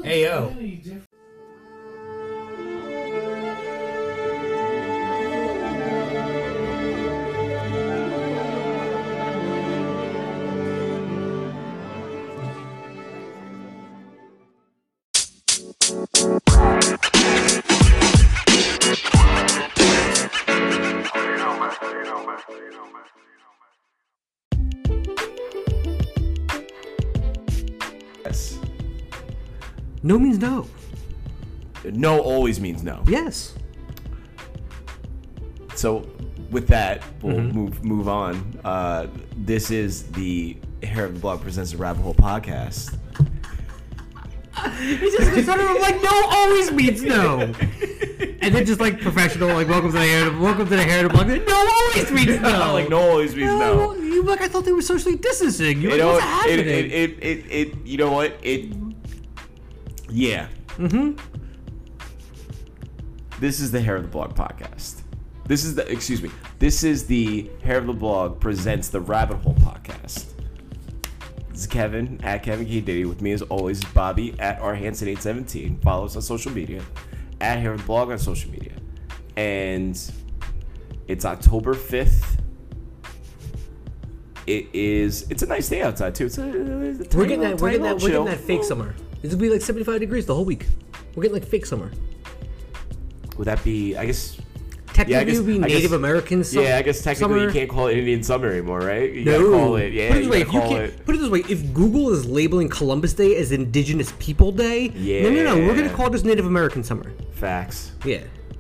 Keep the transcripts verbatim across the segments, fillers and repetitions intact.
Hey yo. Yes. No means no. No always means no. Yes. So with that, we'll Mm-hmm. move move on. Uh, this is the Hair of the Blog presents the Rabbit Hole podcast. It's just sort of like no always means no. And then just like professional, like welcome to the hair, welcome to the hair of the blog. No always means no. Like no always means no. You like I thought they were socially distancing. You You like, know, what's it, happening? it, it, it, it, you know what? It, yeah. Mm-hmm. This is the Hair of the Blog podcast. This is the, excuse me, this is the Hair of the Blog presents the Rabbit Hole podcast. This is Kevin, at Kevin K. Diddy. With me as always is Bobby, at R Hansen eight seventeen. Follow us on social media, at Hair of the Blog on social media. And it's October fifth. It is, it's a nice day outside too. It's a, it's a We're tiny getting little- that. We're tiny getting that. little We're getting chill. that fake summer. This will be like seventy-five degrees the whole week. We're getting like fake summer. Would that be, I guess... Technically, Yeah, I guess- it would be I guess- Native American summer. Yeah, I guess technically summer. you can't call it Indian summer anymore, right? You No. gotta call it, yeah, Put it this you way, gotta if you call can't, it. put it this way: if Google is labeling Columbus Day as Indigenous People Day, no, no, no, we're gonna Yeah. call this Native American summer. Facts. Yeah.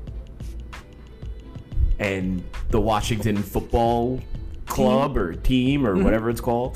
And the Washington Football Club or team or Mm-hmm. whatever it's called.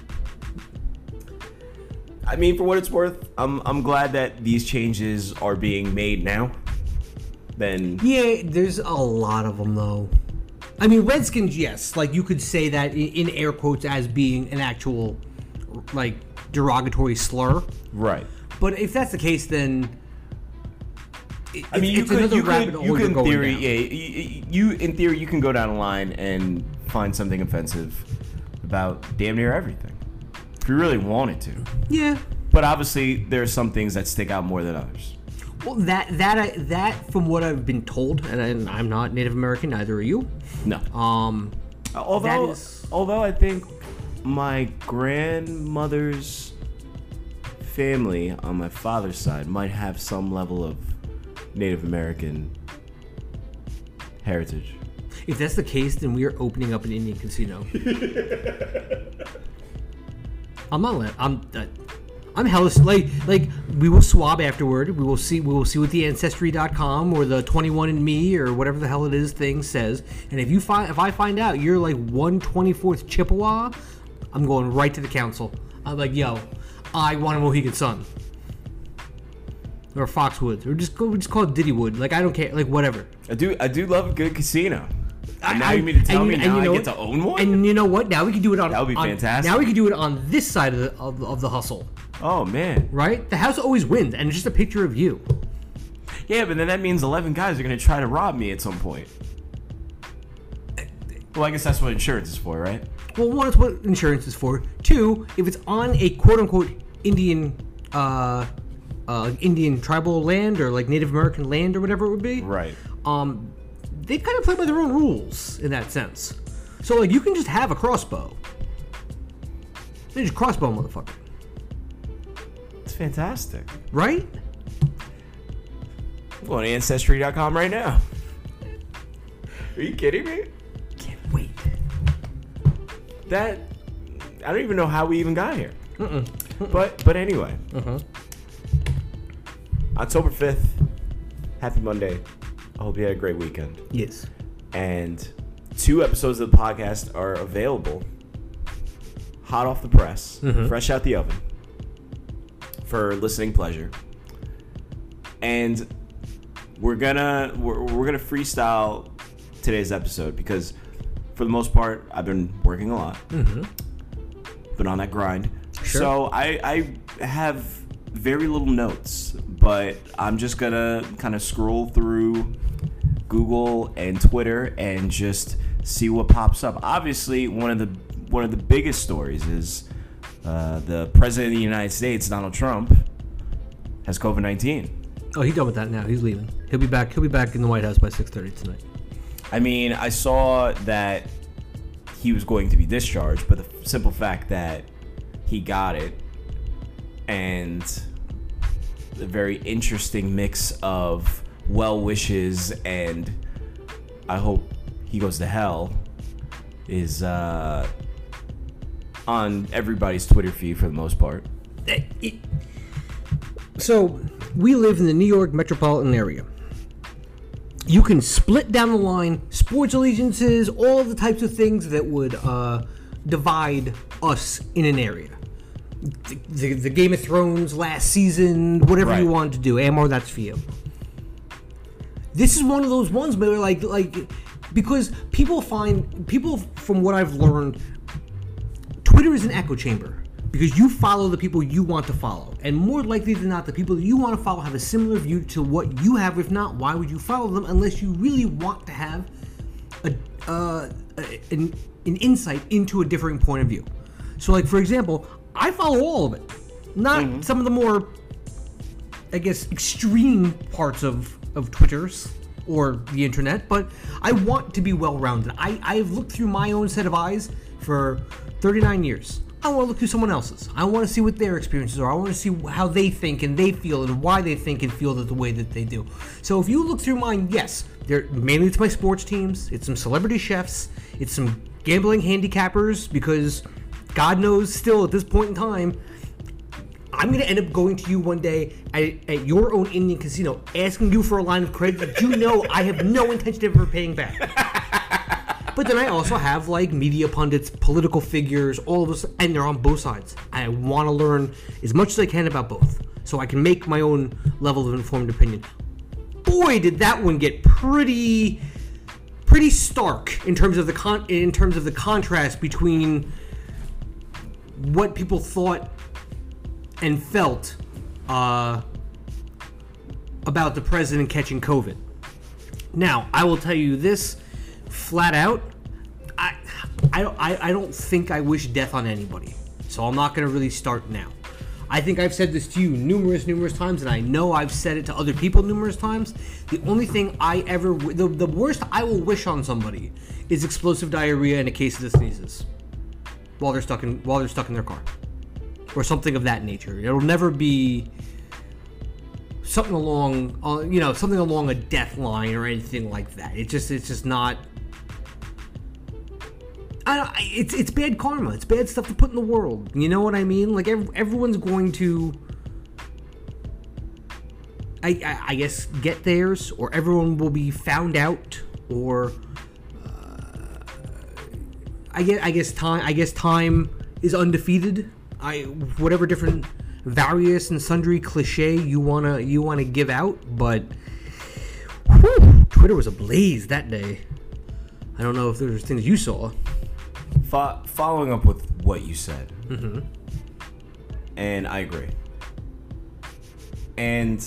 I mean, for what it's worth, I'm I'm glad that these changes are being made now. Then Yeah, there's a lot of them though. I mean, Redskins, yes, like you could say that in, in air quotes as being an actual, like, derogatory slur. right. But if that's the case, then it, I mean, it's, you it's could another you rabbit could hole you you're could in going theory down. yeah you, you in theory you can go down a line and find something offensive about damn near everything if you really wanted to. Yeah. But obviously, there are some things that stick out more than others. Well, that that I, that from what I've been told, and I, I'm not Native American, neither are you. No. Um, Although, that is- although I think my grandmother's family on my father's side might have some level of Native American heritage. if that's the case, then we are opening up an Indian casino. I'm not. let- I'm. Uh, I'm hella like like we will swab afterward. We will see. We will see what the ancestry dot com or the twenty-one and me or whatever the hell it is thing says. And if you find if I find out you're like one twenty-fourth Chippewa, I'm going right to the council. I'm like, yo, I want a Mohegan Sun or Foxwoods or just go just call it Diddywood. Like I don't care. Like whatever. I do. I do love a good casino. And now I- you mean to tell and me you- now and you I know get what? to own one? And you know what? Now we can do it on. That would be on- fantastic. Now we can do it on this side of the of, of the hustle, Oh man. right? The house always wins, and it's just a picture of you. Yeah, but then that means eleven guys are gonna try to rob me at some point. Well, I guess that's what insurance is for, right? Well, one is what insurance is for. Two, if it's on a quote unquote Indian, uh, uh, Indian tribal land or like Native American land or whatever it would be. Right. Um, they kind of play by their own rules in that sense. So like you can just have a crossbow. They just crossbow, motherfucker. It's fantastic. Right? I'm going to ancestry dot com right now. Are you kidding me? Can't wait. That I don't even know how we even got here. Mm-mm. But but anyway, Uh-huh. October fifth. Happy Monday. I hope you had a great weekend. Yes. And two episodes of the podcast are available, hot off the press, Mhm. fresh out the oven, for listening pleasure. And we're gonna we're, we're gonna freestyle today's episode because, for the most part, I've been working a lot, Mm-hmm. been on that grind. Sure. So I I have very little notes, but I'm just gonna kind of scroll through Google and Twitter and just see what pops up. Obviously, one of the one of the biggest stories is uh, the president of the United States, Donald Trump, has COVID nineteen. Oh, he's done with that now. He's leaving. He'll be back. He'll be back in the White House by six thirty tonight. I mean, I saw that he was going to be discharged, but the simple fact that he got it and the very interesting mix of well wishes and I hope he goes to hell is uh, on everybody's Twitter feed for the most part. So, we live in the New York metropolitan area. You can split down the line sports allegiances, all the types of things that would uh, divide us in an area. The, the, the Game of Thrones last season, whatever Right. you wanted to do, Amor, that's for you. This is one of those ones where, like, like because people find people from what I've learned, Twitter is an echo chamber because you follow the people you want to follow, and more likely than not, the people that you want to follow have a similar view to what you have. If not, why would you follow them unless you really want to have a uh, an, an insight into a differing point of view? So, like for example, I follow all of it, not mm-hmm. some of the more, I guess, extreme parts of, of Twitter's or the internet, but I want to be well-rounded. I, I've looked through my own set of eyes for thirty-nine years. I want to look through someone else's. I want to see what their experiences are. I want to see how they think and they feel and why they think and feel that the way that they do. So if you look through mine, yes, they're mainly it's my sports teams, it's some celebrity chefs, it's some gambling handicappers, because God knows still at this point in time, I'm going to end up going to you one day at, at your own Indian casino, asking you for a line of credit that you know I have no intention of ever paying back. But then I also have like media pundits, political figures, all of us, and they're on both sides. I want to learn as much as I can about both, so I can make my own level of informed opinion. Boy, did that one get pretty, pretty stark in terms of the con- in terms of the contrast between what people thought and felt uh, about the president catching COVID. Now, I will tell you this flat out. I, I, I, I don't think I wish death on anybody. So I'm not going to really start now. I think I've said this to you numerous, numerous times, and I know I've said it to other people numerous times. The only thing I ever, the, the worst I will wish on somebody is explosive diarrhea and a case of the sneezes while they're stuck in while they're stuck in their car, or something of that nature. It'll never be something along, uh, you know, something along a death line or anything like that. It just, it's just not. I don't, it's it's bad karma. It's bad stuff to put in the world. You know what I mean? Like every, everyone's going to, I, I I guess, get theirs, or everyone will be found out, or uh, I guess I guess time I guess time is undefeated. I whatever different various and sundry cliche you wanna you wanna give out, but whew, Twitter was ablaze that day. I don't know if there's things you saw. Fo- following up with what you said, Mm-hmm. and I agree. And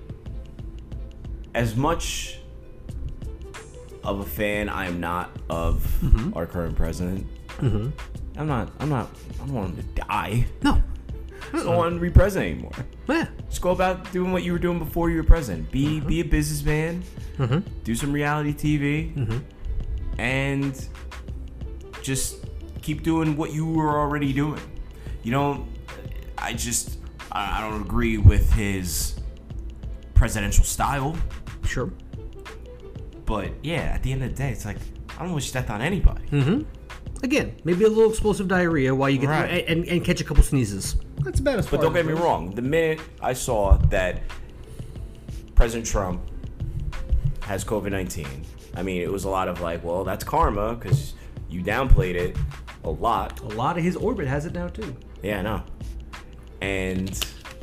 as much of a fan I am not of Mm-hmm. our current president, Mm-hmm. I'm not. I'm not. I don't want him to die. No. I don't want him to be president anymore. Yeah. Just go about doing what you were doing before you were president. Be Mm-hmm. be a businessman. Mm-hmm. Do some reality T V, Mm-hmm. and just keep doing what you were already doing. You know, I just I I don't agree with his presidential style, Sure. but yeah, at the end of the day, it's like I don't wish death on anybody. Mm-hmm. Again, maybe a little explosive diarrhea while you get Right. through, and, and catch a couple sneezes. That's about as far But don't as get me it goes. wrong. The minute I saw that President Trump has COVID nineteen, I mean, it was a lot of like, well, that's karma because you downplayed it a lot. A lot of his orbit has it now too. Yeah, I know. And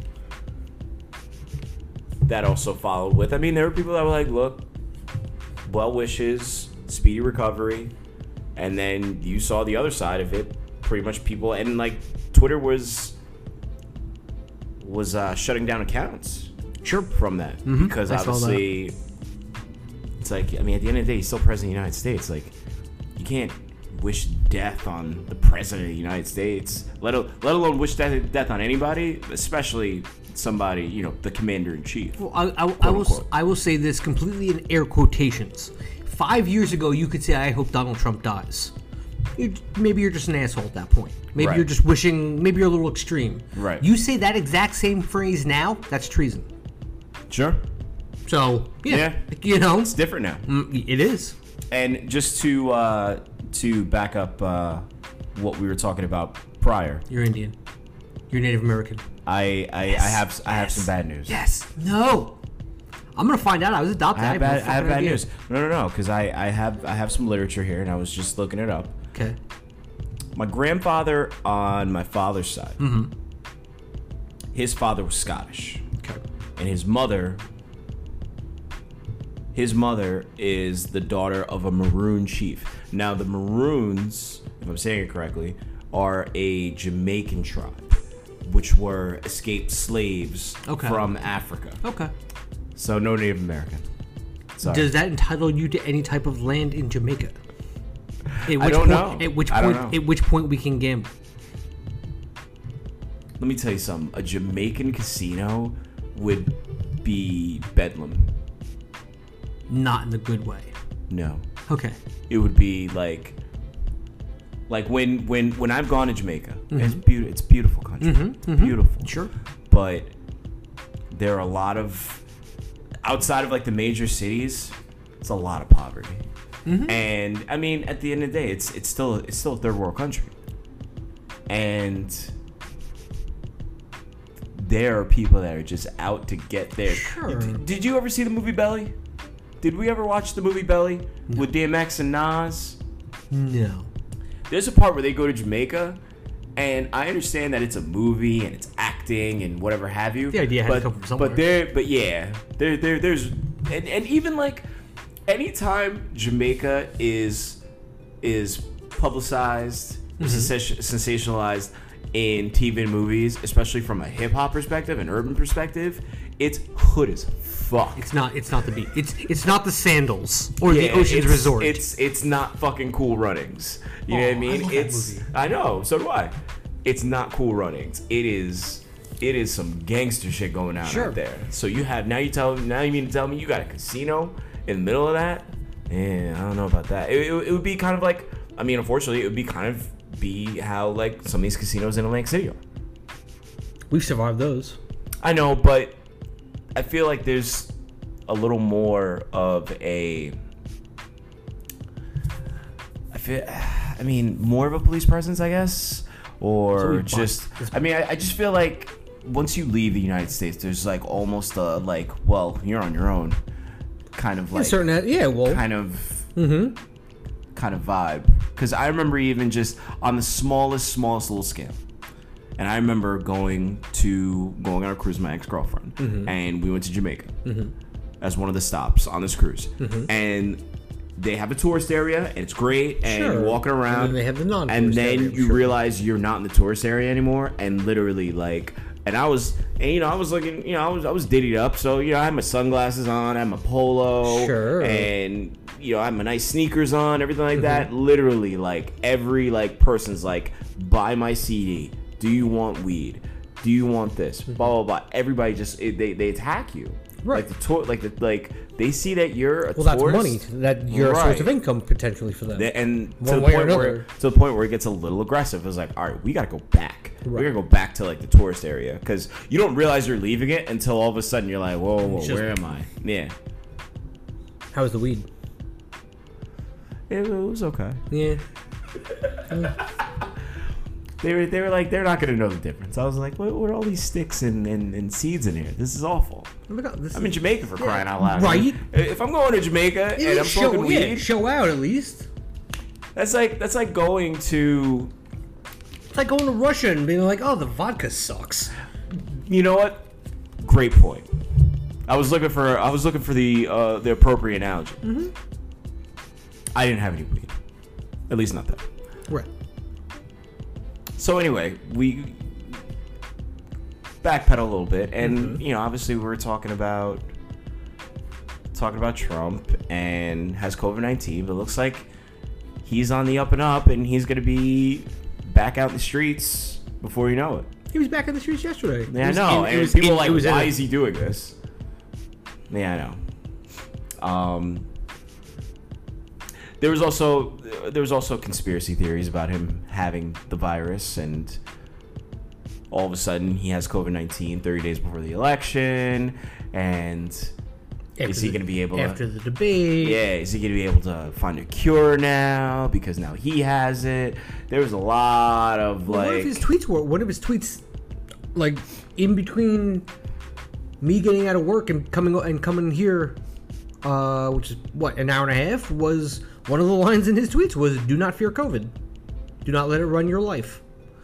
that also followed with, I mean, there were people that were like, look, well wishes, speedy recovery. And then you saw the other side of it. Pretty much people, and like Twitter was was uh, shutting down accounts. Sure. From that, Mm-hmm. because I saw obviously it's like, I mean, at the end of the day, he's still president of the United States. Like, you can't wish death on the president of the United States, let, al- let alone wish death, death on anybody, especially somebody, you know, the commander-in-chief. Well, I, I, I, will, unquote. I will say this completely in air quotations. Five years ago, you could say, I hope Donald Trump dies. You, maybe you're just an asshole at that point. Maybe Right. you're just wishing, maybe you're a little extreme. Right. You say that exact same phrase now, that's treason. Sure. So, yeah, Yeah. you know, It's different now. mm, it is. And just to uh, to back up uh, what we were talking about prior, You're Indian. You're Native American. I I, I have I have some bad news. Yes. No. I'm gonna find out. I was I adopted. have no bad, I have fucking bad idea. news. No, no, no, because I, I have I have some literature here, and I was just looking it up. Okay. My grandfather on my father's side, Mm-hmm. his father was Scottish, Okay. and his mother, his mother is the daughter of a Maroon chief. Now, the Maroons, if I'm saying it correctly, are a Jamaican tribe, which were escaped slaves Okay. from Africa. Okay. So no Native American. Sorry. Does that entitle you to any type of land in Jamaica? At which I don't point, know. At which I don't point? know. At which point we can gamble? Let me tell you something. A Jamaican casino would be bedlam. Not in the good way. No. Okay. It would be like like when when when I've gone to Jamaica. It's beautiful. It's a beautiful country. Beautiful. Sure. But there are a lot of outside of like the major cities, it's a lot of poverty. And I mean, at the end of the day, it's it's still it's still a third world country. And there are people that are just out to get there. Sure. Did, did you ever see the movie Belly? Did we ever watch the movie Belly with D M X and Nas? No. There's a part where they go to Jamaica, and I understand that it's a movie and it's acting and whatever have you. The idea had to but, come from somewhere. But there, but yeah, there, there, there's, and, and even like, anytime Jamaica is is publicized, Mm-hmm. sensation- sensationalized in T V and movies, especially from a hip hop perspective, an urban perspective, it's hood as fuck. It's not. It's not the beat. It's it's not the Sandals or Yeah, the Ocean's it's, Resort. It's it's not fucking Cool Runnings. You know Oh, what I mean? I love that it's movie. I know, so do I. It's not Cool Runnings. It is it is some gangster shit going on Sure. out there. So you have now you tell now you mean to tell me you got a casino in the middle of that? Yeah, I don't know about that. It, it, it would be kind of like I mean, unfortunately, it would be kind of be how like some of these casinos in Atlantic City are. We've survived those. I know, but I feel like there's a little more of a. I feel, I mean, more of a police presence, I guess, or we've just. bought- I mean, I, I just feel like once you leave the United States, there's like almost a like, well, you're on your own, kind of like certain. Yeah. Well. kind of. Kind of vibe, because I remember even just on the smallest, smallest little scale. And I remember going to going on a cruise with my ex-girlfriend, Mm-hmm. and we went to Jamaica as one of the stops on this cruise. Mm-hmm. And they have a tourist area, and it's great, and Sure. you're walking around. And then they have the non-tourist And then area, you sure. realize you're not in the tourist area anymore, and literally like. And I was, and you know, I was looking, you know, I was, I was diddied up, so you know, I had my sunglasses on, I had my polo, Sure. and you know, I had my nice sneakers on, everything like Mm-hmm. that. Literally, like every like person's like, buy my C D. Do you want weed? Do you want this? Blah blah blah. Everybody just it, they they attack you. Right. Like the tour, like the like they see that you're a Well, that's tourist. money. That you're a source Right. of income potentially for them. They- and to One the way or point where another. to the point where it gets a little aggressive. It's like, all right, we gotta go back. We Right. gotta go back to like the tourist area because you don't realize you're leaving it until all of a sudden you're like, whoa, whoa, It's just- where am I? Yeah, How's the weed? it, it was okay. Yeah. They were they were like they're not gonna know the difference. I was like, what, what are all these sticks and, and, and seeds in here? This is awful. Oh my God, this I'm in Jamaica for crying out loud. Right. If I'm going to Jamaica and I'm show, smoking yeah, weed, show out at least. that's like that's like going to. It's like going to Russia and being like, oh, the vodka sucks. You know what? Great point. I was looking for I was looking for the uh, the appropriate analogy. Mm-hmm. I didn't have any weed, at least not that. Right. So anyway, we backpedal a little bit, and Mm-hmm. you know, obviously, we were talking about talking about Trump and has COVID nineteen, but it looks like he's on the up and up, and he's going to be back out in the streets before you know it. He was back in the streets yesterday. Yeah, I was know. in- and was people in- are like, it was in why a- is he doing this? Yeah, I know. Um, there was also there was also conspiracy theories about him having the virus, and all of a sudden he has COVID nineteen thirty days before the election, and After is he the- going to be able after to? the debate? Yeah, is he going to be able to find a cure now because now he has it? There was a lot of Well, like. one of his tweets were one of his tweets, like in between me getting out of work and coming and coming here, uh, which is what an hour and a half, was one of the lines in his tweets was "Do not fear COVID, do not let it run your life."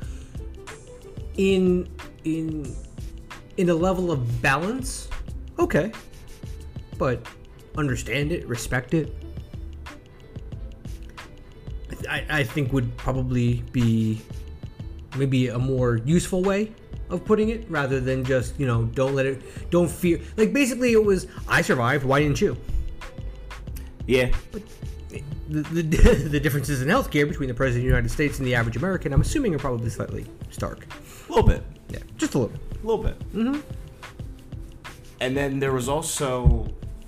In in in a level of balance, okay, but understand it, respect it. I, I think would probably be maybe a more useful way of putting it rather than just, you know, don't let it, don't fear. Like basically it was, I survived, why didn't you? Yeah. The, the, the differences in healthcare between the President of the United States and the average American, I'm assuming, are probably slightly stark. A little bit. Yeah, just a little bit. A little bit. Mm-hmm. And then there was also,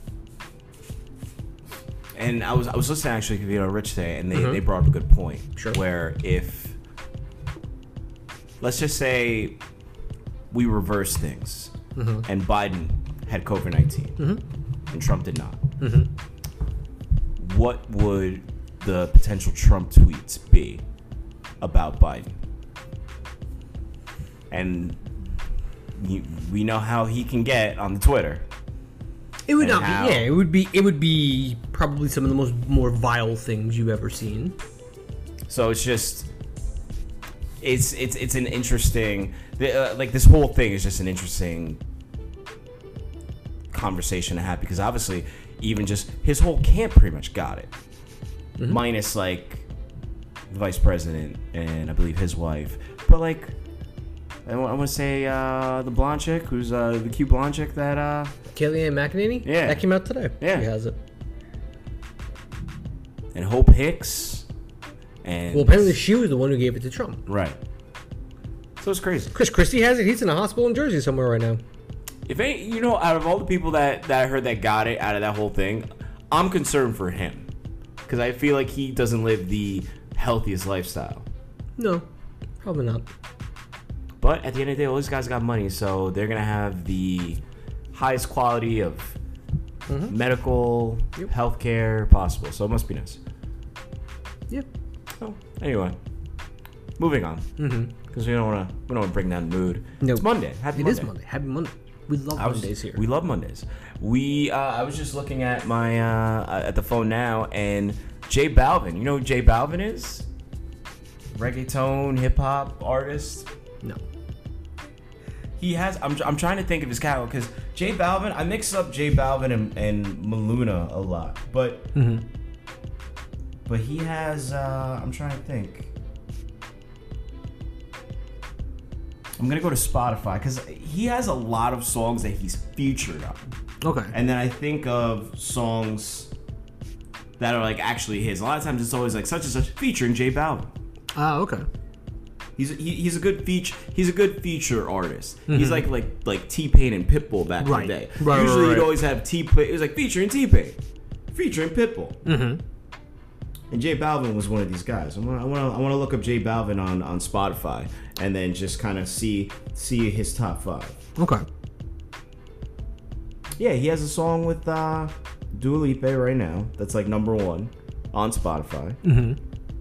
and I was I was listening actually to Vito Rich today, and they, Mm-hmm. they brought up a good point. Sure. Where if, let's just say, we reverse things, Mm-hmm. and Biden had COVID nineteen, Mm-hmm. and Trump did not, Mm-hmm. what would the potential Trump tweets be about Biden? And you, we know how he can get on the Twitter. It would And not how- be, yeah, it would be, it would be probably some of the most more vile things you've ever seen. So it's just, it's it's it's an interesting, the, uh, like this whole thing is just an interesting conversation to have, because obviously even just his whole camp pretty much got it, Mm-hmm. minus like the vice president and I believe his wife, but like I want to say uh, the blonde chick who's uh, the cute blonde chick that uh, Kellyanne McEnany? Yeah. That came out today. Yeah. She has it. and Hope Hicks, and Well, apparently she was the one who gave it to Trump. right. So it's crazy. Chris Christie has it. He's in a hospital in Jersey somewhere right now. If any, you know, out of all the people that, that I heard that got it out of that whole thing, I'm concerned for him because I feel like he doesn't live the healthiest lifestyle. No, probably not. But at the end of the day, all these guys got money, so they're gonna have the highest quality of Mm-hmm. medical Yep. healthcare possible. So it must be nice. Yeah. So anyway, moving on Mm-hmm. because we don't want to we don't want to bring down the mood. No. It's Monday. Happy It Monday. is Monday. Happy Monday. We love I was- Mondays here. We love Mondays. We uh, I was just looking at my uh, at the phone now, and J Balvin. You know who J Balvin is? Reggaeton, hip hop artist. No. He has. I'm, I'm trying to think of his catalog because J Balvin. I mix up J Balvin and, and Maluna a lot, but Mm-hmm. but he has. Uh, I'm trying to think. I'm gonna go to Spotify because he has a lot of songs that he's featured on. Okay. And then I think of songs that are like actually his. A lot of times it's always like such and such featuring J Balvin. Ah, okay. He's he, he's a good feature. He's a good feature artist. He's like like like T Pain and Pitbull back Right. in the day. Right, right, Usually right. you'd always have T Pain. It was like featuring T Pain, featuring Pitbull. Mm-hmm. And J Balvin was one of these guys. I want I want to I want to look up J Balvin on on Spotify and then just kind of see see his top five. Okay. Yeah, he has a song with uh, Dua Lipa right now. That's like number one on Spotify. Mm-hmm.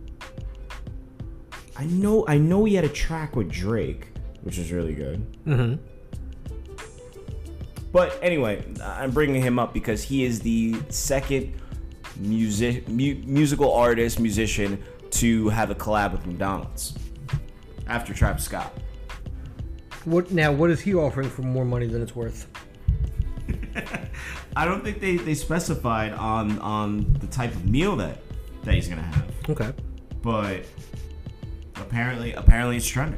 I know, I know he had a track with Drake, which is really good. Mm-hmm. But anyway, I'm bringing him up because he is the second music mu- musical artist, musician to have a collab with McDonald's after Travis Scott. What now? What is he offering for more money than it's worth? I don't think they, they specified on on the type of meal that, that he's gonna have, Okay. but apparently apparently it's trending.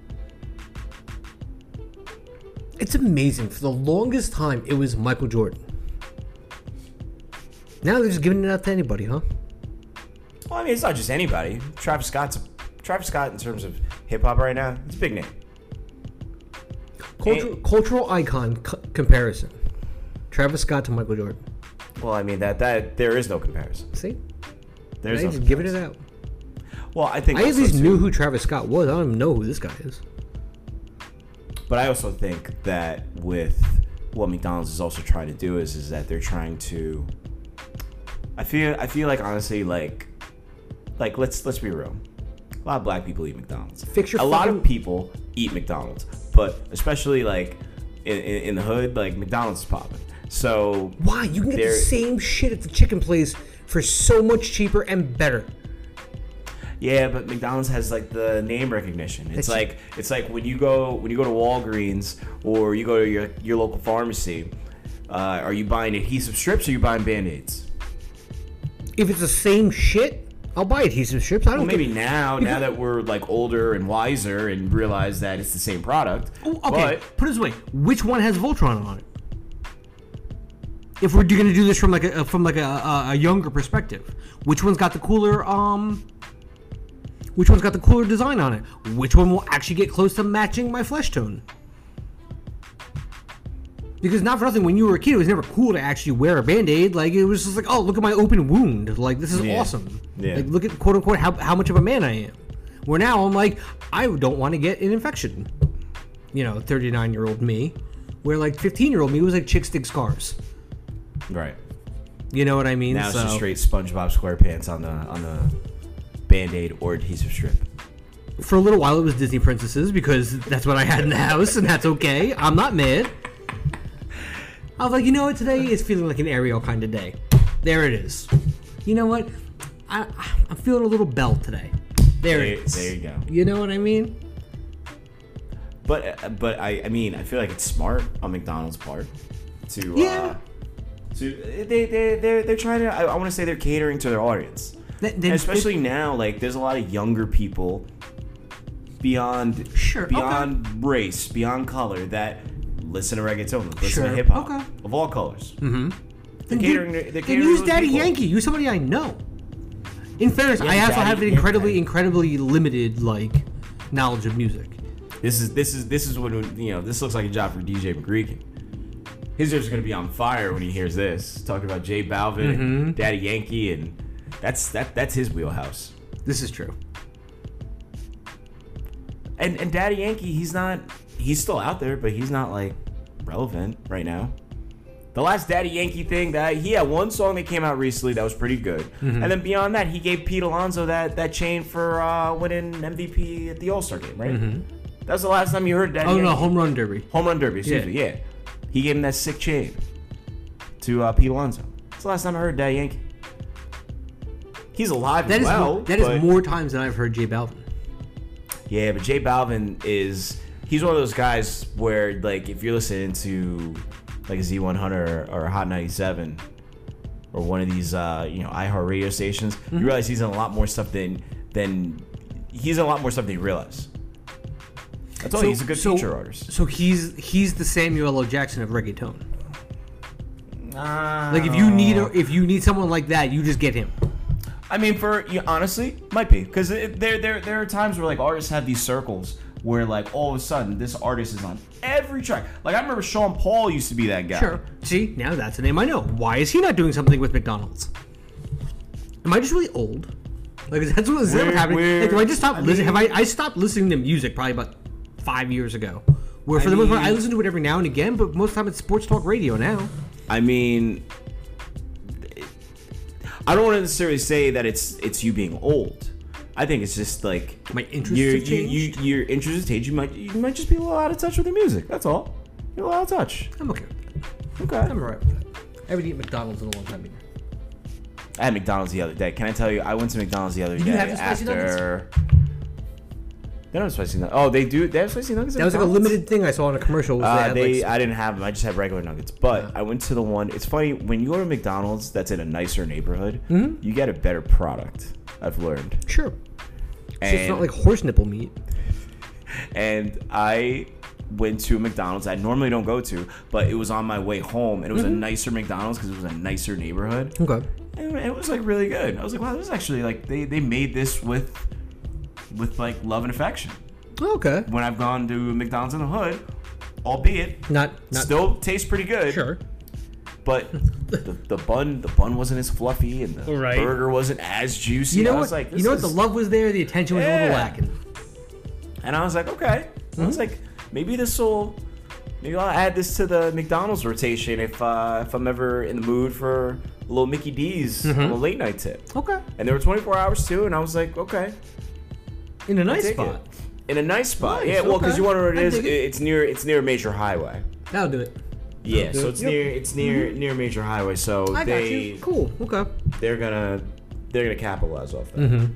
It's amazing. For the longest time, it was Michael Jordan. Now they're just giving it out to anybody, huh? Well, I mean, it's not just anybody. Travis Scott's a, Travis Scott in terms of hip hop right now, he's a big name. Cultural, cultural icon c- comparison. Travis Scott to Michael Jordan. Well, I mean that that there is no comparison. See, There's I no just giving it comparison. out. Well, I think I at also least too- knew who Travis Scott was. I don't even know who this guy is. But I also think that with what McDonald's is also trying to do is is that they're trying to. I feel I feel like honestly like, like let's let's be real. A lot of black people eat McDonald's. Fix your a lot of fucking- people eat McDonald's, but especially like in, in, in the hood, like McDonald's is popping. So Why? You can get the there- same shit at the chicken place for so much cheaper and better. Yeah, but McDonald's has like the name recognition. It's That's- like it's like when you go when you go to Walgreens or you go to your your local pharmacy. Uh, are you buying adhesive strips or are you buying Band-Aids? If it's the same shit, I'll buy adhesive strips. I don't Well, maybe give- now, now that we're like older and wiser and realize that it's the same product. Oh, okay, But put it this way: which one has Voltron on it? If we're going to do this from like a from like a, a, a younger perspective, which one's got the cooler um? Which one's got the cooler design on it? Which one will actually get close to matching my flesh tone? Because not for nothing, when you were a kid, it was never cool to actually wear a Band-Aid. Like, it was just like, oh, look at my open wound. Like, this is Yeah. awesome. Yeah. Like, look at, quote-unquote, how, how much of a man I am. Where now I'm like, I don't want to get an infection. You know, thirty-nine-year-old me. Where, like, fifteen-year-old me was like chick stick scars. right You know what I mean? now, so, it's just straight SpongeBob SquarePants on the on the Band-Aid or adhesive strip. For a little while, it was Disney princesses because that's what I had in the house, and that's okay. I'm not mad. I was like, you know what? Today is feeling like an Ariel kind of day. There it is. You know what? I, I'm feeling a little Belle today. There, There, it is. there you go. You know what I mean? But but I I mean I feel like it's smart on McDonald's part to Yeah. uh, to they they they're they're trying to I, I want to say they're catering to their audience. That- And that- especially now, like there's a lot of younger people beyond Sure, okay. beyond race, beyond color that listen to reggaeton, listen Sure, to hip hop okay. of all colors. Then They're you- catering. to- They're then catering to use those Daddy people. Yankee. Use somebody I know. In fairness, Yeah, I also Daddy- have an yeah, incredibly, Daddy. incredibly limited like knowledge of music. This is this is this is what you know. This looks like a job for D J McGreekin. His ears are gonna be on fire when he hears this. Talking about J Balvin, Mm-hmm. and Daddy Yankee, and that's that that's his wheelhouse. This is true. And and Daddy Yankee, he's not. He's still out there, but he's not like relevant right now. The last Daddy Yankee thing that he had one song that came out recently that was pretty good, Mm-hmm. and then beyond that, he gave Pete Alonso that that chain for uh, winning M V P at the All Star game, right? That was the last time you heard Daddy Oh Yankee. no, home run derby. Home run derby, excuse Yeah. me, yeah. He gave him that sick chain to uh, Pete Alonso. That's the last time I heard Daddy Yankee. He's alive That and is well. more, that is but- more times than I've heard J Balvin. Yeah, but J Balvin is he's one of those guys where like if you're listening to like a Z one hundred or a Hot ninety-seven or one of these uh, you know iHeartRadio stations, Mm-hmm. you realize he's in a lot more stuff than than he's in a lot more stuff than you realize. That's all. He's a good so, feature artist. So he's he's the Samuel L. Jackson of reggaeton. Uh, Like if you need a, if you need someone like that, you just get him. I mean, for you honestly, might be because there there there are times where like artists have these circles where like all of a sudden this artist is on every track. Like I remember Sean Paul used to be that guy. Sure. See, now that's a name I know. Why is he not doing something with McDonald's? Am I just really old? Like that's what is that We're- happening? we're- Like, do I just stop I listening? mean- Have I? I stopped listening to music probably about five years ago. Where for I the most part, mean- I listen to it every now and again, but most of the time it's sports talk radio now. I mean, I don't want to necessarily say that it's it's you being old. I think it's just like My interests your have you, you, changed? your interests have changed. You might you might just be a little out of touch with the music. That's all. You're a little out of touch. I'm okay with that. Okay. I'm alright with that. I haven't eaten McDonald's in a long time either. I had McDonald's the other day. Can I tell you? I went to McDonald's the other Did day you have the spicy after. They don't have spicy nuggets. Oh, they do. They have spicy nuggets. at That was like a McDonald's? limited thing I saw in a commercial. Was Uh, had, they, like, I didn't have them. I just had regular nuggets. But I went to the one. It's funny when you go to McDonald's that's in a nicer neighborhood, Mm-hmm. you get a better product. I've learned. sure. So And, it's not like horse nipple meat. and I, went to a McDonald's I normally don't go to, but it was on my way home, and it was Mm-hmm. a nicer McDonald's because it was a nicer neighborhood. Okay. And it was like really good. I was like, wow, this is actually like they, they made this with with like love and affection. Okay. When I've gone to McDonald's in the hood, albeit Not, not still tastes pretty good. sure. But the, the bun the bun wasn't as fluffy, and the Right. burger wasn't as juicy. You know I what? was like, you know what? this The is- love was there. The attention was a little Yeah. lacking. And I was like, okay. I was like, maybe this will, maybe I'll add this to the McDonald's rotation if uh, if I'm ever in the mood for a little Mickey D's on a late night tip. Okay. And there were twenty-four hours too, and I was like, okay, In a nice take spot. it. In a nice spot. Nice, Yeah, well, because okay. you want to know what it I is? dig it. It's near it's near a major highway. That'll do it. Yeah, Okay. so it's Yep. near it's near near a major highway. So I got they you. Cool. Okay. they're gonna they're gonna capitalize off that. Mm-hmm.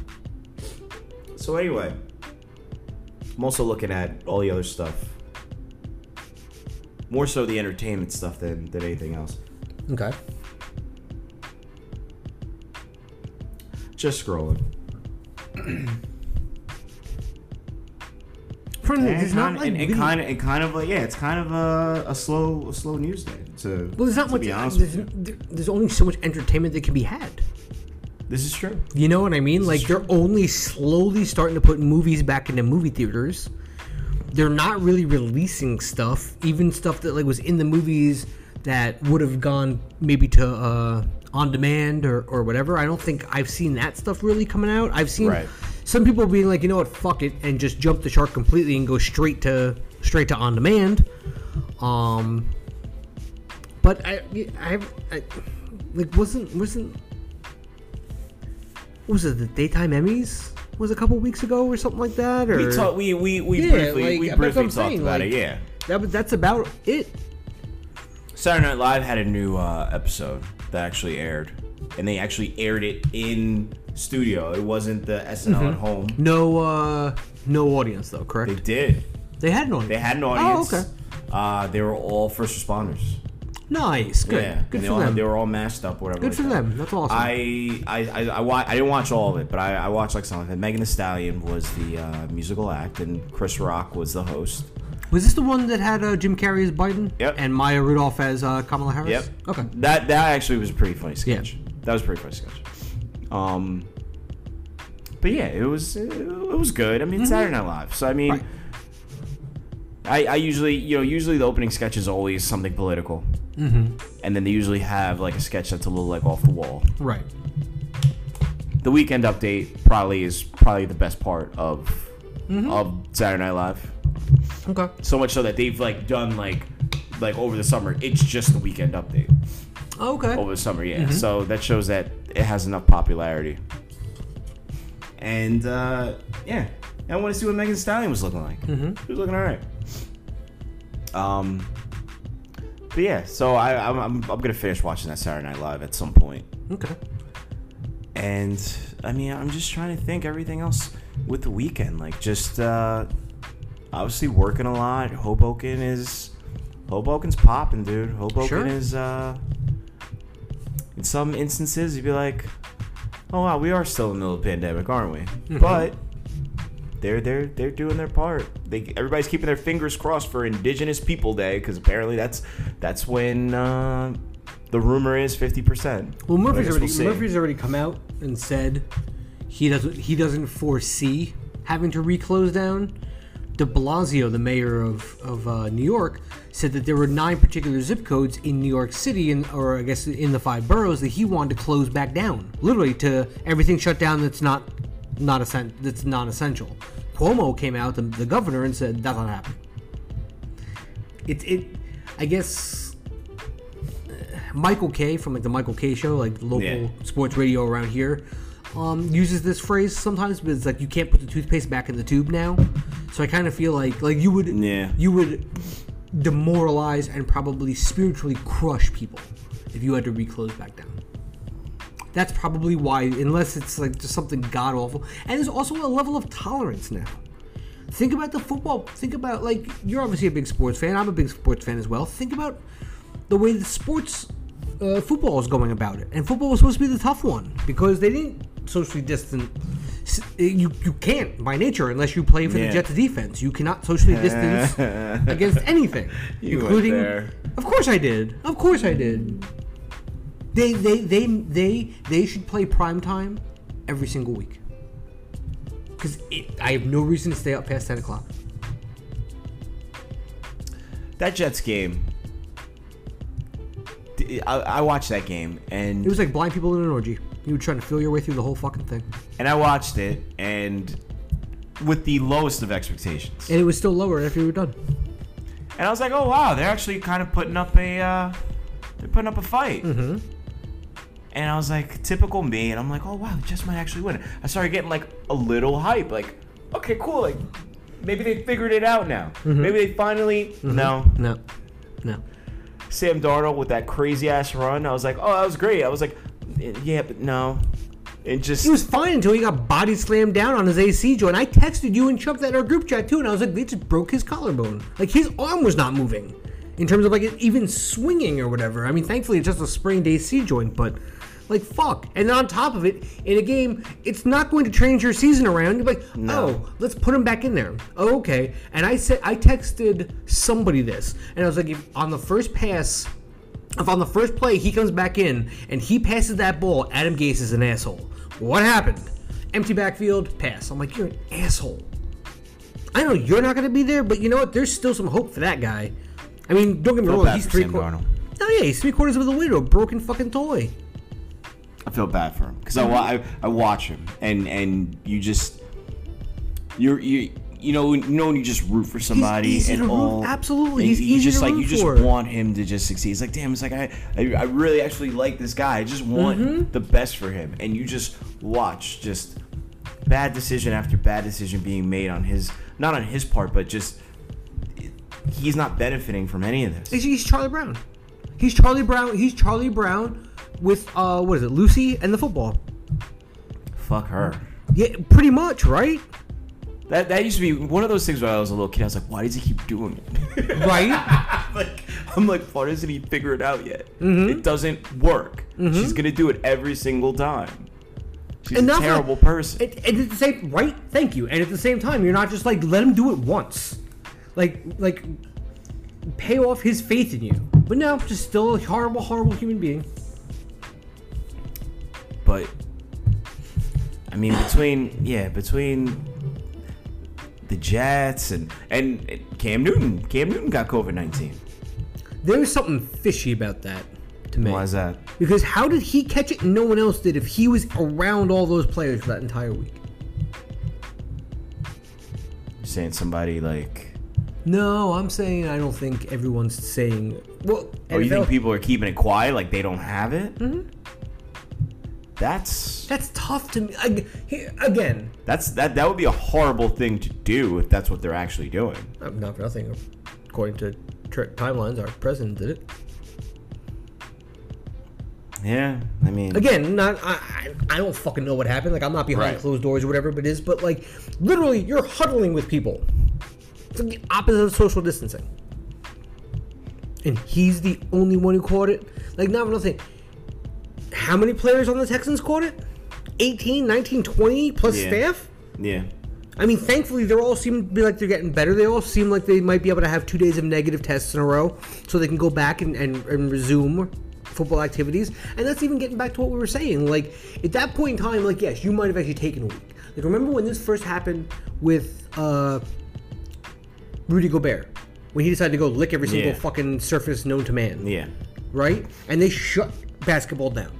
So anyway, I'm also looking at all the other stuff. More so the entertainment stuff than, than anything else. Okay. Just scrolling. Friend, And there's not kind, like and, and really- kind of and kind of like yeah, it's kind of a, a slow a slow news day. To, well, there's not to much. be honest There's, with you. there- there's only so much entertainment that can be had. This is true. You know what I mean? Like they're only slowly starting to put movies back into movie theaters. They're not really releasing stuff, even stuff that like was in the movies that would have gone maybe to uh, on demand or, or whatever. I don't think I've seen that stuff really coming out. I've seen Right. some people being like, you know what, fuck it, and just jump the shark completely and go straight to straight to on demand. Um, but I, I, I like wasn't wasn't. What was it, the daytime Emmys? Was a couple weeks ago or something like that? Or We talked. We we, we Yeah, briefly like, we that's what briefly I'm talked saying, about like- it. Yeah. that, was- that's about it. Saturday Night Live had a new uh, episode that actually aired, and they actually aired it in studio. It wasn't the S N L at home. No, uh, no audience though, They correct? did. They, had an audience. They had an audience. Oh, okay. Uh, they were all first responders. Nice, good, Yeah, good and they for all, them. They were all masked up, whatever. Good like for that. them. That's awesome. I I I I, wa- I didn't watch all of it, but I, I watched like some of it. Megan Thee Stallion was the uh, musical act, and Chris Rock was the host. Was this the one that had uh, Jim Carrey as Biden? Yep. And Maya Rudolph as uh, Kamala Harris? Yep. Okay. That that actually was a pretty funny sketch. Yeah. That was a pretty funny sketch. Um. But yeah, it was it, was good. I mean, Saturday Night Live. So I mean, Right. I I usually you know usually the opening sketch is always something political, Mm-hmm. and then they usually have like a sketch that's a little like off the wall. Right. The weekend update probably is probably the best part of Mm-hmm. of Saturday Night Live. Okay. So much so that they've like done like like over the summer. It's just the weekend update Okay. over the summer. Yeah. Mm-hmm. So that shows that it has enough popularity. And uh, yeah, I want to see what Megan Thee Stallion was looking like. Mm-hmm. She was looking all right. Um. But yeah, so I, I'm, I'm I'm gonna finish watching that Saturday Night Live at some point. Okay. And I mean, I'm just trying to think everything else with the weekend. Like, just uh, obviously working a lot. Hoboken is Hoboken's popping, dude. Hoboken Sure. is uh, in some instances you'd be like, oh wow, we are still in the middle of the pandemic, aren't we? Mm-hmm. But they're they're they're doing their part. They everybody's keeping their fingers crossed for Indigenous People Day, because apparently that's that's when uh, the rumor is fifty percent. Well, Murphy's I guess already we'll see. Murphy's already come out and said he doesn't he doesn't foresee having to reclose down. De Blasio, the mayor of of uh, New York, said that there were nine particular zip codes in New York City, and or I guess in the five boroughs, that he wanted to close back down, literally to everything shut down that's not not essen- that's non-essential. Cuomo came out, the, the governor, and said that's not happening. It it, I guess. Michael K from like the Michael K show, like the local Yeah. sports radio around here, um, uses this phrase sometimes, but it's like you can't put the toothpaste back in the tube now. So I kind of feel like like you would Yeah. you would demoralize and probably spiritually crush people if you had to reclose back down. That's probably why, unless it's like just something god awful. And there's also a level of tolerance now. Think about the football. Think about, like, you're obviously a big sports fan. I'm a big sports fan as well. Think about the way the sports uh, football is going about it. And football was supposed to be the tough one because they didn't socially distance you you can't by nature unless you play for Yeah. the Jets defense. You cannot socially distance against anything, You went including. there. Of course I did. Of course I did. They they they they they should play prime time every single week. Because I have no reason to stay up past ten o'clock. That Jets game, I, I watched that game, and It was like blind people in an orgy. You were trying to feel your way through the whole fucking thing. and I watched it, and with the lowest of expectations. And it was still lower after we were done. And I was like, oh wow, they're actually kind of putting up a, uh, they're putting up a fight. Mm-hmm. And I was like, typical me, and I'm like, oh wow, the Jets might actually win. I started getting like a little hype, like, okay, cool, like maybe they figured it out now. Mm-hmm. Maybe they finally, Mm-hmm. no. No. No. Sam Darnold with that crazy ass run, I was like, oh, that was great. I was like, yeah, but no. It just He was fine until he got body slammed down on his A C joint. I texted you and Chuck that in our group chat too, and I was like, they just broke his collarbone. Like his arm was not moving in terms of like it even swinging or whatever. I mean, thankfully it's just a sprained A C joint, but like fuck. And then on top of it, in a game, it's not going to change your season around. You're like, No. oh, let's put him back in there. Oh, okay. And I said, I texted somebody this, and I was like, if on the first pass. If on the first play he comes back in and he passes that ball, Adam Gase is an asshole. What happened? Empty backfield, pass. I'm like, you're an asshole. I know you're not going to be there, but you know what? There's still some hope for that guy. I mean, don't get me feel wrong. bad He's for three Sam quarters. Darnold. Oh yeah, he's three quarters of the way to a broken fucking toy. I feel bad for him because I, wa- I I watch him and and you just you're you you know you know when you just root for somebody easy and to root- all absolutely, and he's you easy just to like root you just for. want him to just succeed. It's like damn, it's like I I, I really actually like this guy. I just want Mm-hmm. the best for him, and you just watch just bad decision after bad decision being made on his not on his part, but just he's not benefiting from any of this. He's, he's Charlie Brown. He's Charlie Brown. He's Charlie Brown with uh what is it, Lucy and the football. Fuck her. Yeah, pretty much, right? That that used to be one of those things when I was a little kid. I was like, why does he keep doing it? Right? like I'm like, why doesn't he figure it out yet? Mm-hmm. It doesn't work. She's gonna do it every single time. She's And a not for- terrible person. And, and at the same right, thank you. And at the same time, you're not just like let him do it once, like like pay off his faith in you. But no, just still a horrible, horrible human being. But I mean, between yeah, between the Jets and and Cam Newton, Cam Newton got COVID nineteen. There was something fishy about that to me. Why is that? Because how did he catch it and no one else did if he was around all those players for that entire week? You're saying somebody like. No, I'm saying I don't think everyone's saying. Well, Oh, you N F L think people are keeping it quiet, like they don't have it? Mm-hmm. That's That's tough to me. I, he- again, that's that that would be a horrible thing to do if that's what they're actually doing. uh, not for nothing. According to tr- timelines, our president did it. Yeah, I mean, Again, not I, I I don't fucking know what happened. Like I'm not behind Right. closed doors or whatever it is, but like literally, you're huddling with people. It's like the opposite of social distancing. And he's the only one who caught it. Like not for nothing. How many players on the Texans caught it? eighteen, nineteen, twenty plus Yeah. staff? yeah, I mean, thankfully, they all seem to be like they're getting better. They all seem like they might be able to have two days of negative tests in a row so they can go back and, and, and resume football activities. And that's even getting back to what we were saying. Like, at that point in time, like, yes, you might have actually taken a week. Like, remember when this first happened with uh, Rudy Gobert? When he decided to go lick every single Yeah. fucking surface known to man. yeah. Right? And they shut basketball down.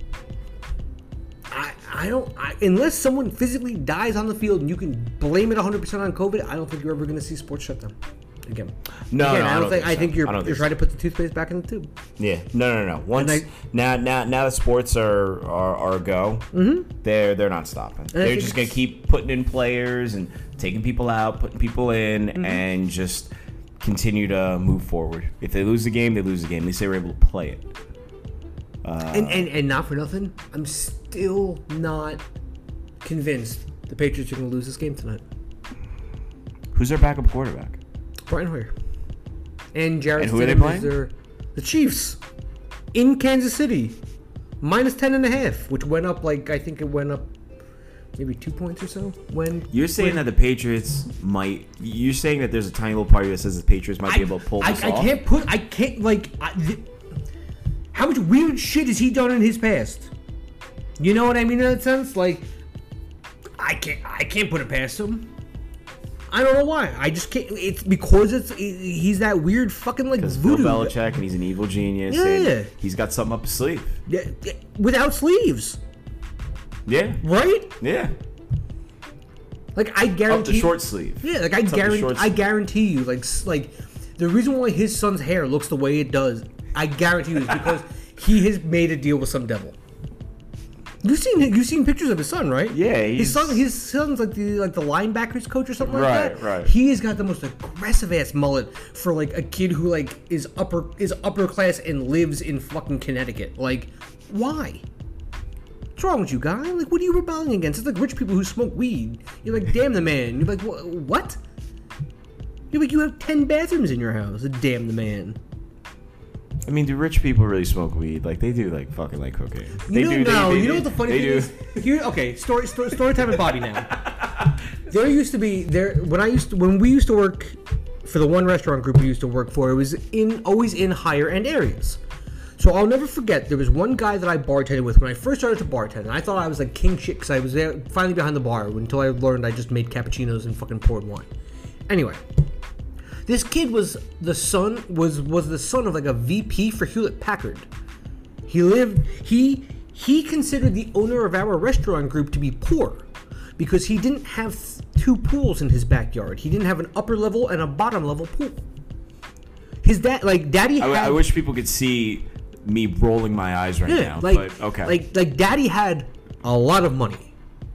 I, I don't, I, unless someone physically dies on the field and you can blame it one hundred percent on COVID, I don't think you're ever going to see sports shut down again. No, Again, no, I don't think, I so. think you're, I don't you're think trying so. to put the toothpaste back in the tube. Yeah, no, no, no. Once And I- now, now, now the sports are are, are a go. Mm-hmm. They're they're not stopping. I They're think just gonna it's- keep putting in players and taking people out, putting people in, Mm-hmm. and just continue to move forward. If they lose the game, they lose the game. At least they were able to play it. and, and, and not for nothing, I'm still not convinced the Patriots are going to lose this game tonight. Who's their backup quarterback? Brian Hoyer. And Jarrett And who are they Stidham playing? is their- the Chiefs in Kansas City. Minus ten and a half, which went up like, I think it went up maybe two points or so. When You're saying when, that the Patriots might. You're saying that there's a tiny little party that says the Patriots might I, be able to pull I, this I off. can't put. I can't like. I, th- how much weird shit has he done in his past? You know what I mean in that sense? Like, I can't. I can't put it past him. I don't know why. I just can't. It's because it's he's that weird fucking like Because Bill voodoo. Belichick and he's an evil genius. Yeah. And he's got something up his sleeve. Yeah, yeah, without sleeves, Yeah. right? Yeah. Like I guarantee. Up the short sleeve. Yeah, like I It's up the guarantee. short I sleeve. guarantee you, like s- like the reason why his son's hair looks the way it does, I guarantee you, is because he has made a deal with some devil. You've seen you've seen pictures of his son, right? Yeah, his he's- son his son's like the like the linebackers coach or something Right, like that. right. He has got the most aggressive ass mullet for like a kid who like is upper is upper class and lives in fucking Connecticut. Like, why? What's wrong with you, guy? Like, what are you rebelling against? It's like rich people who smoke weed. You're like, damn the man. You're like, "Wha- what? You're like, you have ten bathrooms in your house. Damn the man. I mean, do rich people really smoke weed? Like, they do, like, fucking like cocaine. They You know, do. They, no, they, you they, know what the funny they thing do. is? Here, okay, story, story, story time with Bobby now. There used to be there when I used to, when we used to work for the one restaurant group we used to work for. It was in always in higher end areas. So I'll never forget. There was one guy that I bartended with when I first started to bartend. And I thought I was like king shit because I was there finally behind the bar until I learned I just made cappuccinos and fucking poured wine. Anyway. This kid was the son was was the son of like a V P for Hewlett Packard. He lived he he considered the owner of our restaurant group to be poor because he didn't have two pools in his backyard. He didn't have an upper level and a bottom level pool. His dad like daddy I, had I wish people could see me rolling my eyes right yeah, now. like but okay. like like daddy had a lot of money.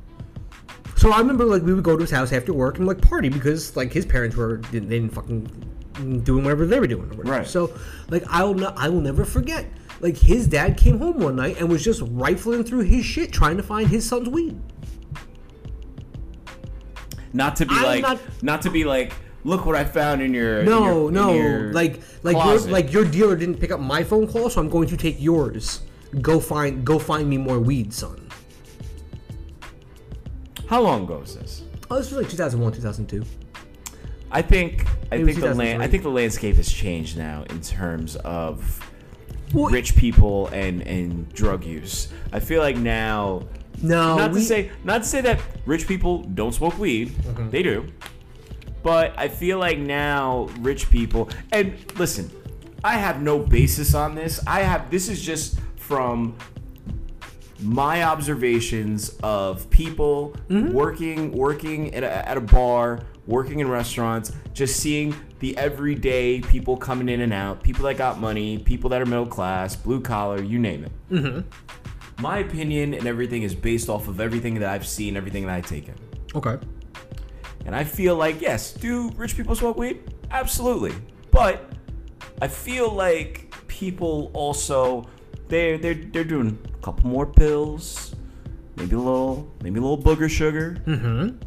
So I remember, like, we would go to his house after work and, like, party because, like, his parents were, they didn't fucking doing whatever they were doing. Or whatever. Right. So, like, I'll not, I will never forget. Like, his dad came home one night and was just rifling through his shit trying to find his son's weed. not to be I'm like, not- not, to be like, look what I found in your. No, in your, no, in your like, like, your, closet. like your dealer didn't pick up my phone call, so I'm going to take yours. Go find, go find me more weed, son. How long ago was this? Oh, this was like two thousand one, two thousand two. I think I Maybe think the land, I two thousand three. think the landscape has changed now in terms of Well, rich people and and drug use. I feel like now, No, not we, to say not to say that rich people don't smoke weed, Mm-hmm. they do, but I feel like now rich people and listen, I have no basis on this. I have this is just from my observations of people Mm-hmm. working working at a, at a bar, working in restaurants, just seeing the everyday people coming in and out, people that got money, people that are middle class, blue collar, you name it. Mm-hmm. My opinion and everything is based off of everything that I've seen, everything that I take in. Okay. And I feel like, yes, do rich people smoke weed? Absolutely. But I feel like people also they're they're they're doing a couple more pills, maybe a little maybe a little booger sugar. Mm-hmm.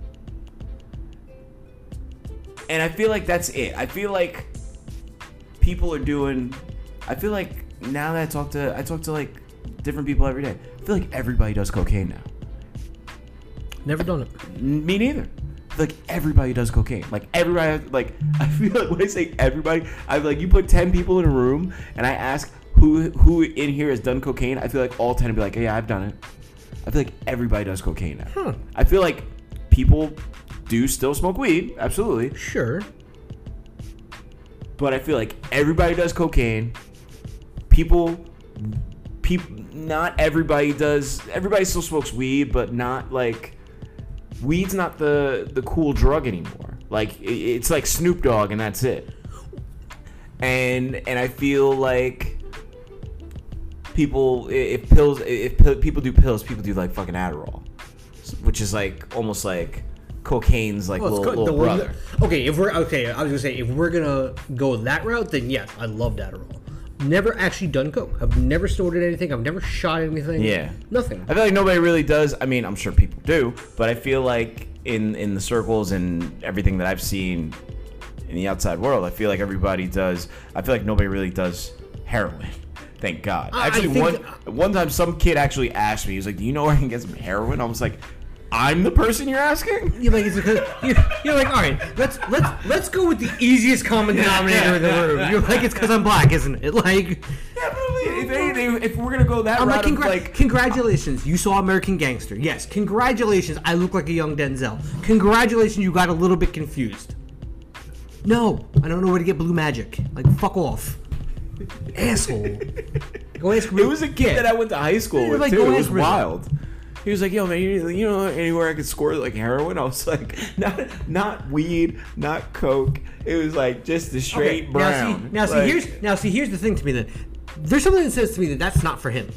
And I feel like that's it. I feel like people are doing I feel like now that I talk to I talk to like different people every day, I feel like everybody does cocaine now. Never done it. N- Me neither. I feel like everybody does cocaine. Like everybody, like I feel like when I say everybody, I like you put ten people in a room and I ask who who in here has done cocaine. I feel like all ten would be like, yeah, I've done it. I feel like everybody does cocaine now. Huh. I feel like people do still smoke weed, absolutely, Sure. but I feel like everybody does cocaine. People, people, not everybody does. Everybody still smokes weed, but not like. Weed's not the the cool drug anymore. Like it, it's like Snoop Dogg and that's it. And and I feel like people if pills if pill, people do pills, people do like fucking Adderall, which is like almost like cocaine's like Well, it's little, co- little the- brother. Okay, if we're okay, I was gonna say if we're gonna go that route, then yes, I love Adderall. Never actually done coke. I've never snorted anything. I've never shot anything. Yeah. Nothing. I feel like nobody really does. I mean, I'm sure people do, but I feel like in in the circles and everything that I've seen in the outside world, I feel like everybody does. I feel like nobody really does heroin. Thank God. I- I Actually, think- one one time some kid actually asked me, he was like, "Do you know where I can get some heroin?" I was like, I'm the person you're asking? You're like, it's because you're, you're like, all right, let's let's let's go with the easiest common denominator in the room. You're like, it's because I'm black, isn't it? Like, Definitely. If anything, if we're gonna go that I'm route, like, of congra- like, congratulations, you saw American Gangster. Yes, congratulations, I look like a young Denzel. Congratulations, you got a little bit confused. No, I don't know where to get blue magic. Like, fuck off, asshole. Go ask. it was a kid that I went to high school You're with like, too. go It was ask Rizzo. wild. He was like, "Yo, man, you, you know anywhere I could score like heroin?" I was like, "Not, not weed, not coke. It was like just the straight Okay, brown." Now see, now see Like- here's now see here's the thing to me then. There's something that says to me that that's not for him.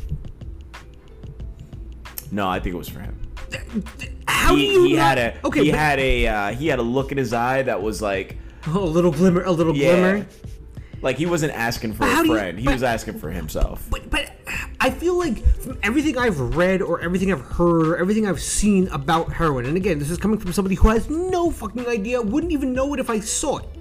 No, I think it was for him. How he do you he not, had a okay? he but- had a uh, he had a look in his eye that was like, oh, a little glimmer, a little yeah, glimmer. like he wasn't asking for But how a do you- friend. he but- was asking for himself. But but I feel like from everything I've read or everything I've heard or everything I've seen about heroin, and again, this is coming from somebody who has no fucking idea, wouldn't even know it if I saw it.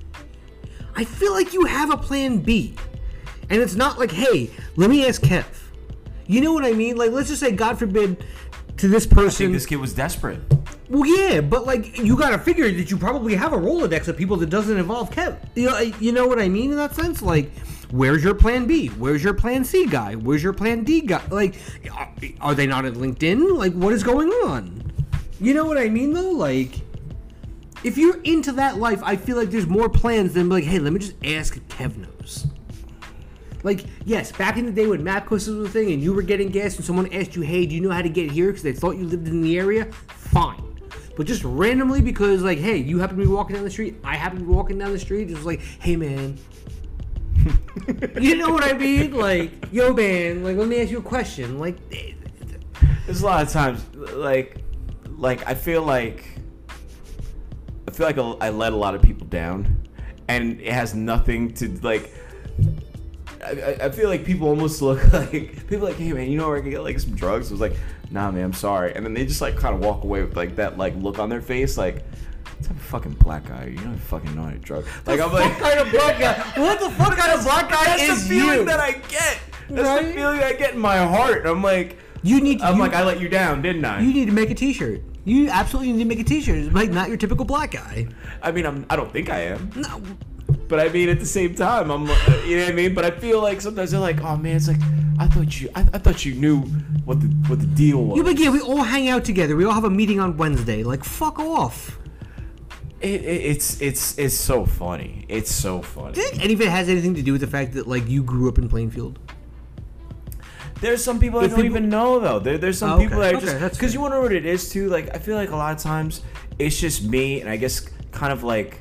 I feel like you have a plan B. And it's not like, hey, let me ask Kev. You know what I mean? Like, let's just say, God forbid, to this I think person. this kid was desperate. Well, yeah, but like, you gotta figure that you probably have a Rolodex of people that doesn't involve Kev. You know, you know what I mean in that sense? Like, where's your plan B? Where's your plan C guy? Where's your plan D guy? Like, are, are they not at LinkedIn? Like, what is going on? You know what I mean, though? Like, if you're into that life, I feel like there's more plans than like, hey, let me just ask if Kev knows. Like, yes, back in the day when MapQuest was a thing and you were getting gas and someone asked you, hey, do you know how to get here because they thought you lived in the area? Fine. But just randomly because, like, hey, you happen to be walking down the street, I happen to be walking down the street, it's like, hey, man. You know what I mean? Like, yo, man, like, let me ask you a question. Like, There's a lot of times, like, like I feel like, I feel like I let a lot of people down, and it has nothing to like. I, I feel like people almost look like people like, hey man, you know where I can get like some drugs? I was like, nah man, I'm sorry, and then they just like kind of walk away with like that like look on their face, like, what type of fucking black guy are you? You don't fucking know how to drug. Like I'm like, what kind of black guy? What the fuck kind of black guy that's is the feeling you? that I get. That's Right? the feeling I get in my heart. I'm like, You need. To, I'm you, like, I let you down, didn't I? You need to make a T-shirt. You absolutely need to make a T-shirt. It's like not your typical black guy. I mean, I'm. I don't think I am. No. But I mean, at the same time, I'm, uh, you know what I mean. But I feel like sometimes they're like, "Oh man, it's like I thought you, I, I thought you knew what the what the deal was." You but yeah, we all hang out together. We all have a meeting on Wednesday. Like, fuck off. It, it, it's it's it's so funny. It's so funny. Do you think any of it has anything to do with the fact that like you grew up in Plainfield? There's some people I If don't people- even know though. There, there's some Oh, okay. people that are Okay, just that's because fair. you want to know what it is too. Like I feel like a lot of times it's just me, and I guess kind of like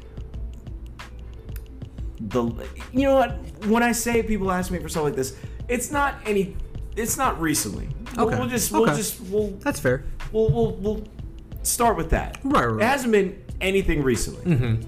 the you know what when I say people ask me for stuff like this, it's not any. It's not recently. We'll- Okay. We'll just we'll Okay. just we'll That's fair. we'll we'll, we'll start with that. Right, right, right. It hasn't been anything recently. Mm-hmm.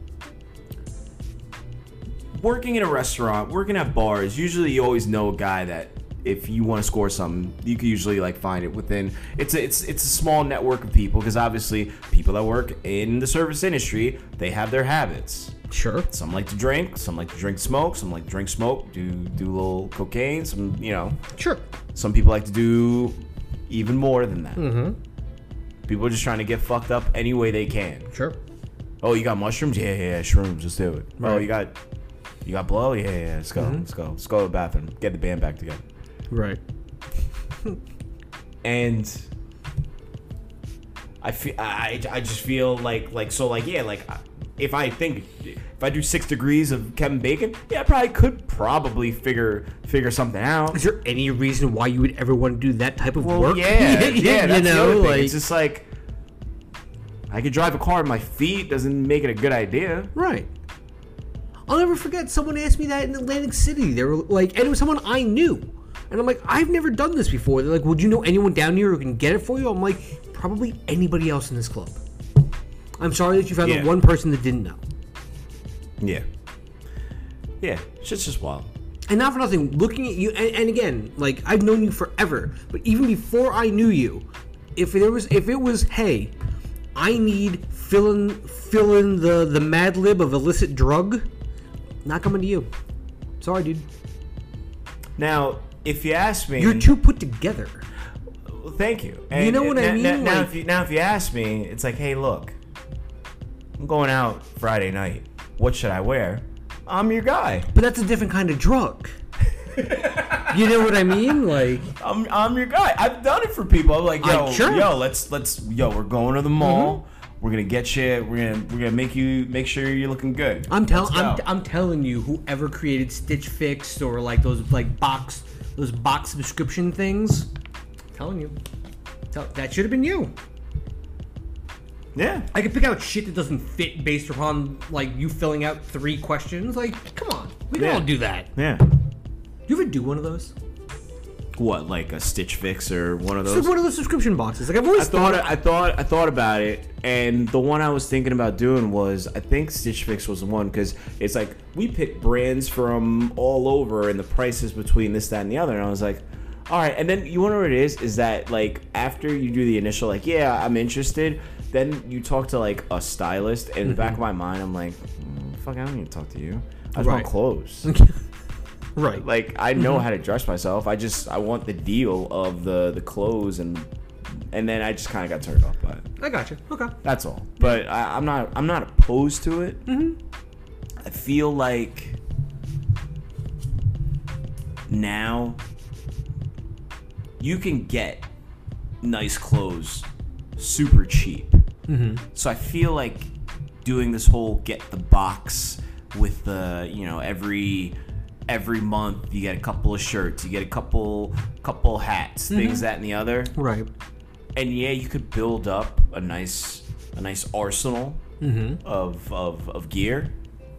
Working in a restaurant, working at bars, usually you always know a guy that if you want to score something, you can usually like find it within. It's a, it's it's a small network of people because obviously people that work in the service industry, they have their habits. Sure. Some like to drink, some like to drink smoke, some like to drink smoke, do do a little cocaine, some you know. Sure. Some people like to do even more than that. Mm-hmm. People are just trying to get fucked up any way they can. Sure. Oh, you got mushrooms? Yeah, yeah, yeah, shrooms. Let's do it. Oh, Right. you got you got blow? Yeah, yeah. Let's go. Mhm. Let's go. Let's go to the bathroom. Get the band back together. Right. And I feel I, I just feel like like so like yeah like if I think if I do six degrees of Kevin Bacon, yeah, I probably could probably figure figure something out. Is there any reason why you would ever want to do that type of Well, work? yeah, yeah. That's you the know, other thing. like It's just like I could drive a car with my feet doesn't make it a good idea. right. I'll never forget someone asked me that in Atlantic City. They were like, and it was someone I knew. And I'm like, I've never done this before. They're like, would you know anyone down here who can get it for you? I'm like, probably anybody else in this club. I'm sorry that you found Yeah. the one person that didn't know. Yeah. Yeah. Shit's just wild. And not for nothing, looking at you, and, and again, like I've known you forever, but even before I knew you, if there was, if it was, hey, I need fill in, fill in the the Mad Lib of illicit drug, not coming to you. Sorry, dude. Now, if you ask me, You're too put together. well, thank you. And You know what n- I mean? n- now, Like- if you, now, if you ask me, it's like, hey, look, I'm going out Friday night. What should I wear? I'm your guy. But that's a different kind of drug. You know what I mean? Like, I'm I'm your guy. I've done it for people. I'm like, yo, I'm sure. yo, let's let's yo, we're going to the mall. We're gonna get you. We're gonna we're gonna make you make sure you're looking good. I'm telling Let's I'm, go. I'm telling you, whoever created Stitch Fix or like those like box those box subscription things, I'm telling you, tell, that should have been you. yeah. I could pick out shit that doesn't fit based upon like you filling out three questions. Like, come on, we can Yeah. all do that. Yeah. You ever do one of those? What, like a Stitch Fix or one of It's those? like one of those subscription boxes. Like I've I always thought thought. I thought I thought about it, and the one I was thinking about doing was I think Stitch Fix was the one because it's like we pick brands from all over and the prices between this, that, and the other, and I was like, all right. And then you wonder what it is? Is that like after you do the initial like yeah I'm interested, then you talk to like a stylist, and in the back of my mind I'm like, mm, fuck, I don't need to talk to you. I just Right. want clothes. Right. Like I know how to dress myself. I just I want the deal of the the clothes, and and then I just kind of got turned off by it. I got you. Okay. That's all. But I, I'm not I'm not opposed to it. Mm-hmm. I feel like now you can get nice clothes super cheap. Mm-hmm. So I feel like doing this whole get the box with the you know every every month you get a couple of shirts, you get a couple couple hats, Mm-hmm. things that and the other. Right. And yeah, you could build up a nice a nice arsenal Mm-hmm. of, of of gear.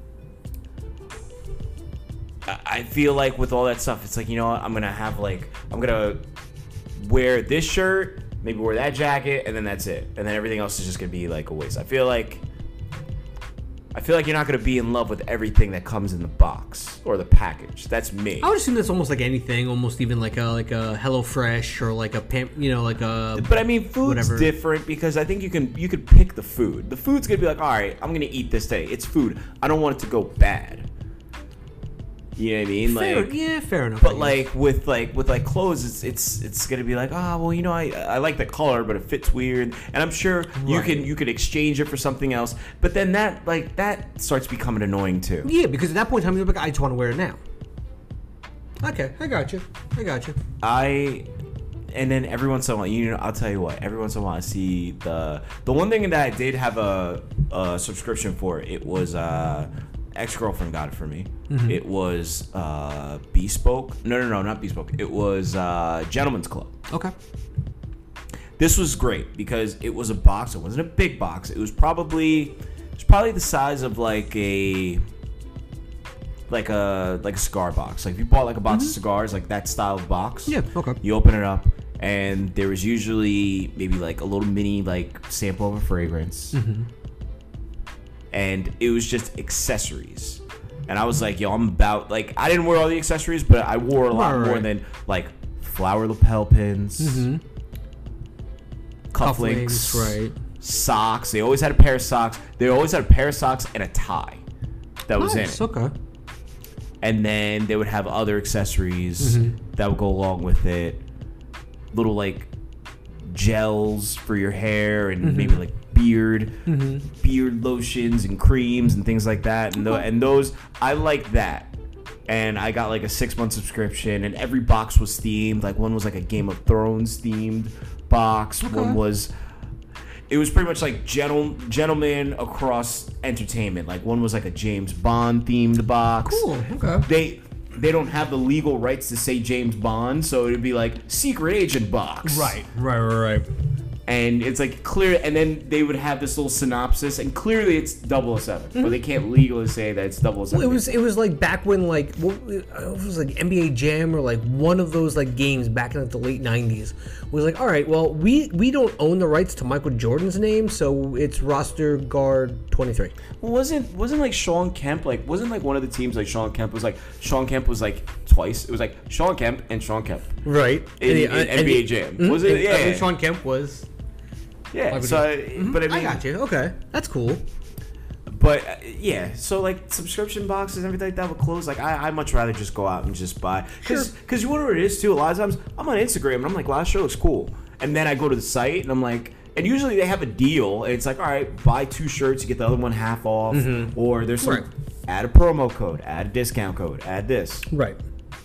I- I feel like with all that stuff, it's like, you know what, I'm gonna have like I'm gonna wear this shirt, maybe wear that jacket, and then that's it. And then everything else is just gonna be like a waste. I feel like I feel like you're not gonna be in love with everything that comes in the box or the package. That's me. I would assume that's almost like anything, almost even like a like a HelloFresh or like a pam- you know like a. But I mean, food's Whatever. different because I think you can you could pick the food. The food's gonna be like, all right, I'm gonna eat this today. It's food. I don't want it to go bad. You know what I mean? Fair, Like, yeah, fair enough. I but guess. like with like with like clothes, it's it's it's gonna be like, ah, well, you know, I I like the color, but it fits weird, and I'm sure you Right. can you could exchange it for something else. But then that like that starts becoming annoying too. yeah, because at that point in time you're like, I just want to wear it now. Okay, I got you. I got you. I and then every once in a while, you know, I'll tell you what. Every once in a while, I see the the one thing that I did have a, a subscription for. It was uh, ex-girlfriend got it for me. Mm-hmm. It was uh, Bespoke. No, no, no, not Bespoke. It was uh, Gentleman's Club. Okay. This was great because it was a box. It wasn't a big box. It was probably it was probably the size of like a like a like a cigar box. Like if you bought like a box of cigars, like that style of box. Yeah. Okay. You open it up, and there was usually maybe like a little mini like sample of a fragrance, and it was just accessories. And I was like, yo, I'm about like I didn't wear all the accessories, but I wore a lot Right, more right. than like flower lapel pins, cufflinks, Cufflinks, right. socks. They always had a pair of socks. They always had a pair of socks and a tie that was in Nice. it. Okay. And then they would have other accessories Mm-hmm. that would go along with it. Little like gels for your hair and Mm-hmm. maybe like beard, beard lotions and creams and things like that. And, tho- and those, I like that. And I got like a six month subscription, and every box was themed. Like one was like a Game of Thrones themed box. One was. It was pretty much like gentle, gentleman across entertainment. Like one was like a James Bond themed box. Cool. Okay. They they don't have the legal rights to say James Bond, so it'd be like secret agent box. Right. Right. Right. Right. And it's like clear, and then they would have this little synopsis, and clearly it's double oh seven, but they can't legally say that it's double oh seven. Well, it was it was like back when like what it was like N B A Jam or like one of those like games back in like the late nineties was like, all right, well we we don't own the rights to Michael Jordan's name, so it's roster guard twenty-three. wasn't wasn't like Sean Kemp like wasn't like one of the teams like Sean Kemp was like Sean Kemp was like twice. It was like Sean Kemp and Sean Kemp Right. in, And in the- and N B A the- Jam. Mhm. Was it? And- Yeah. and Sean Kemp was. yeah. Michael So, I- but I mean, I got you. Okay, that's cool. But uh, yeah, so like subscription boxes and everything like that with clothes, like I I much rather just go out and just buy because Sure. because you wonder what it is too. A lot of times I'm on Instagram and I'm like, wow, that shirt looks cool, and then I go to the site and I'm like, and usually they have a deal. And it's like, all right, buy two shirts, you get the other one half off, mm-hmm. or there's some Right. add a promo code, add a discount code, add this. Right.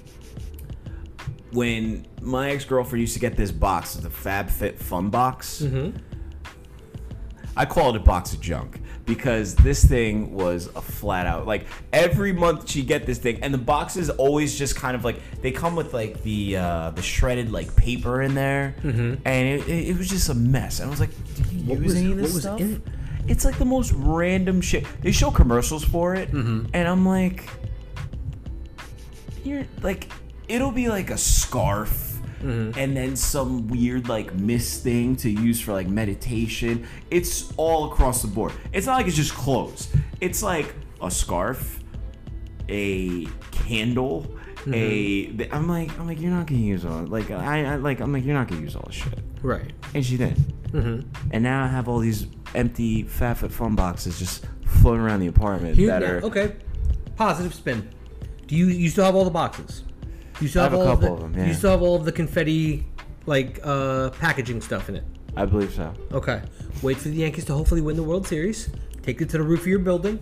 When my ex-girlfriend used to get this box, the FabFitFun box, mm-hmm. I called it a box of junk because this thing was a flat out, like every month she'd get this thing, and the boxes always just kind of like, they come with like the uh, the shredded like paper in there, mm-hmm. and it, it, it was just a mess. And I was like, did you what use was, any of this what was stuff? in it? It's like the most random shit. They show commercials for it, mm-hmm. and I'm like, you're like, it'll be like a scarf. Mm-hmm. And then some weird like mist thing to use for like meditation. It's all across the board. It's not like it's just clothes. It's like a scarf, a candle, mm-hmm. a. I'm like, I'm like, you're not gonna use all. Like I, I like, I'm like, you're not gonna use all this shit. Right. And she did. Mm-hmm. And now I have all these empty FabFitFun boxes just floating around the apartment. Here, that yeah, are okay. Positive spin. Do you you still have all the boxes? You still I have have a all couple of, the, of them, yeah. You still have all of the confetti, like, uh, packaging stuff in it? I believe so. Okay. Wait for the Yankees to hopefully win the World Series. Take it to the roof of your building.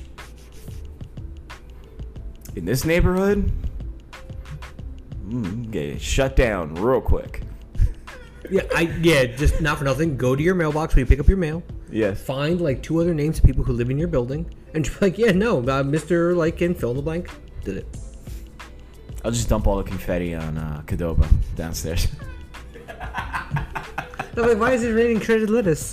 In this neighborhood, mm, get it shut down real quick. Yeah, I yeah, just not for nothing. Go to your mailbox where you pick up your mail. Yes. Find, like, two other names of people who live in your building. And just be like, yeah, no, uh, Mister like, in fill in the blank did it. I'll just dump all the confetti on uh, Qdoba downstairs. I'm like, why is it raining shredded lettuce?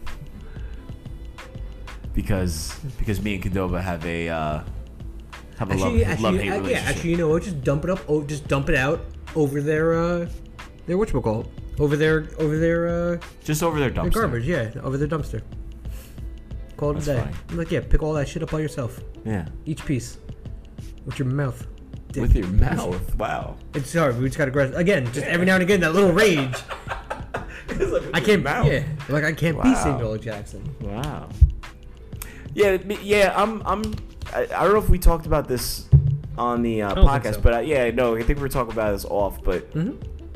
Because because me and Qdoba have a uh, have a Actually, love actually, love hate uh, relationship. yeah, actually, you know what? Just dump it up. Oh, just dump it out over their uh, their whatchamacallit? Over their over their uh, just over their dumpster. their garbage. Yeah, over their dumpster. Call it a day. I'm like, yeah, pick all that shit up by yourself. Yeah. Each piece with your mouth. Dick. With your mouth. Wow. It's sorry, we just got aggressive again. Just every now and again, that little rage. Like I can't. mouth. Yeah, like I can't Wow. be Samuel L. Jackson. Wow. Yeah, yeah. I'm. I'm. I, I don't know if we talked about this on the uh, don't think podcast, so. but uh, yeah, no, I think we were talking about this off. But Mm-hmm.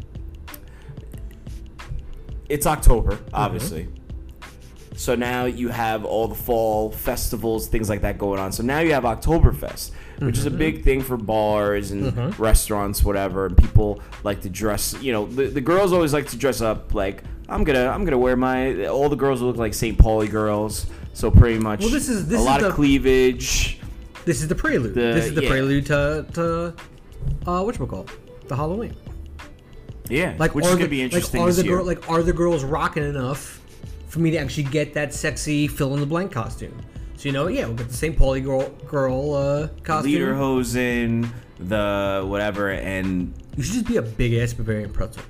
it's October, obviously. Mm-hmm. So now you have all the fall festivals, things like that going on. So now you have Oktoberfest, which mm-hmm. is a big thing for bars and mm-hmm. restaurants, whatever. And people like to dress. You know, the, the girls always like to dress up. Like I'm gonna, I'm gonna wear my. All the girls look like Saint Pauli girls. So pretty much, Well, this is- this a is lot the- of cleavage. This is the prelude. The- this is the yeah. prelude to to uh, whatchamacallit? The Halloween. Yeah, Like, which are is the, gonna be interesting like, are this the year. girl, like, are the girls rocking enough for me to actually get that sexy fill in the blank costume? So you know, yeah, we'll get the Saint Pauli girl girl uh, costume. Lederhosen, the whatever, and You should just be a big ass Bavarian pretzel.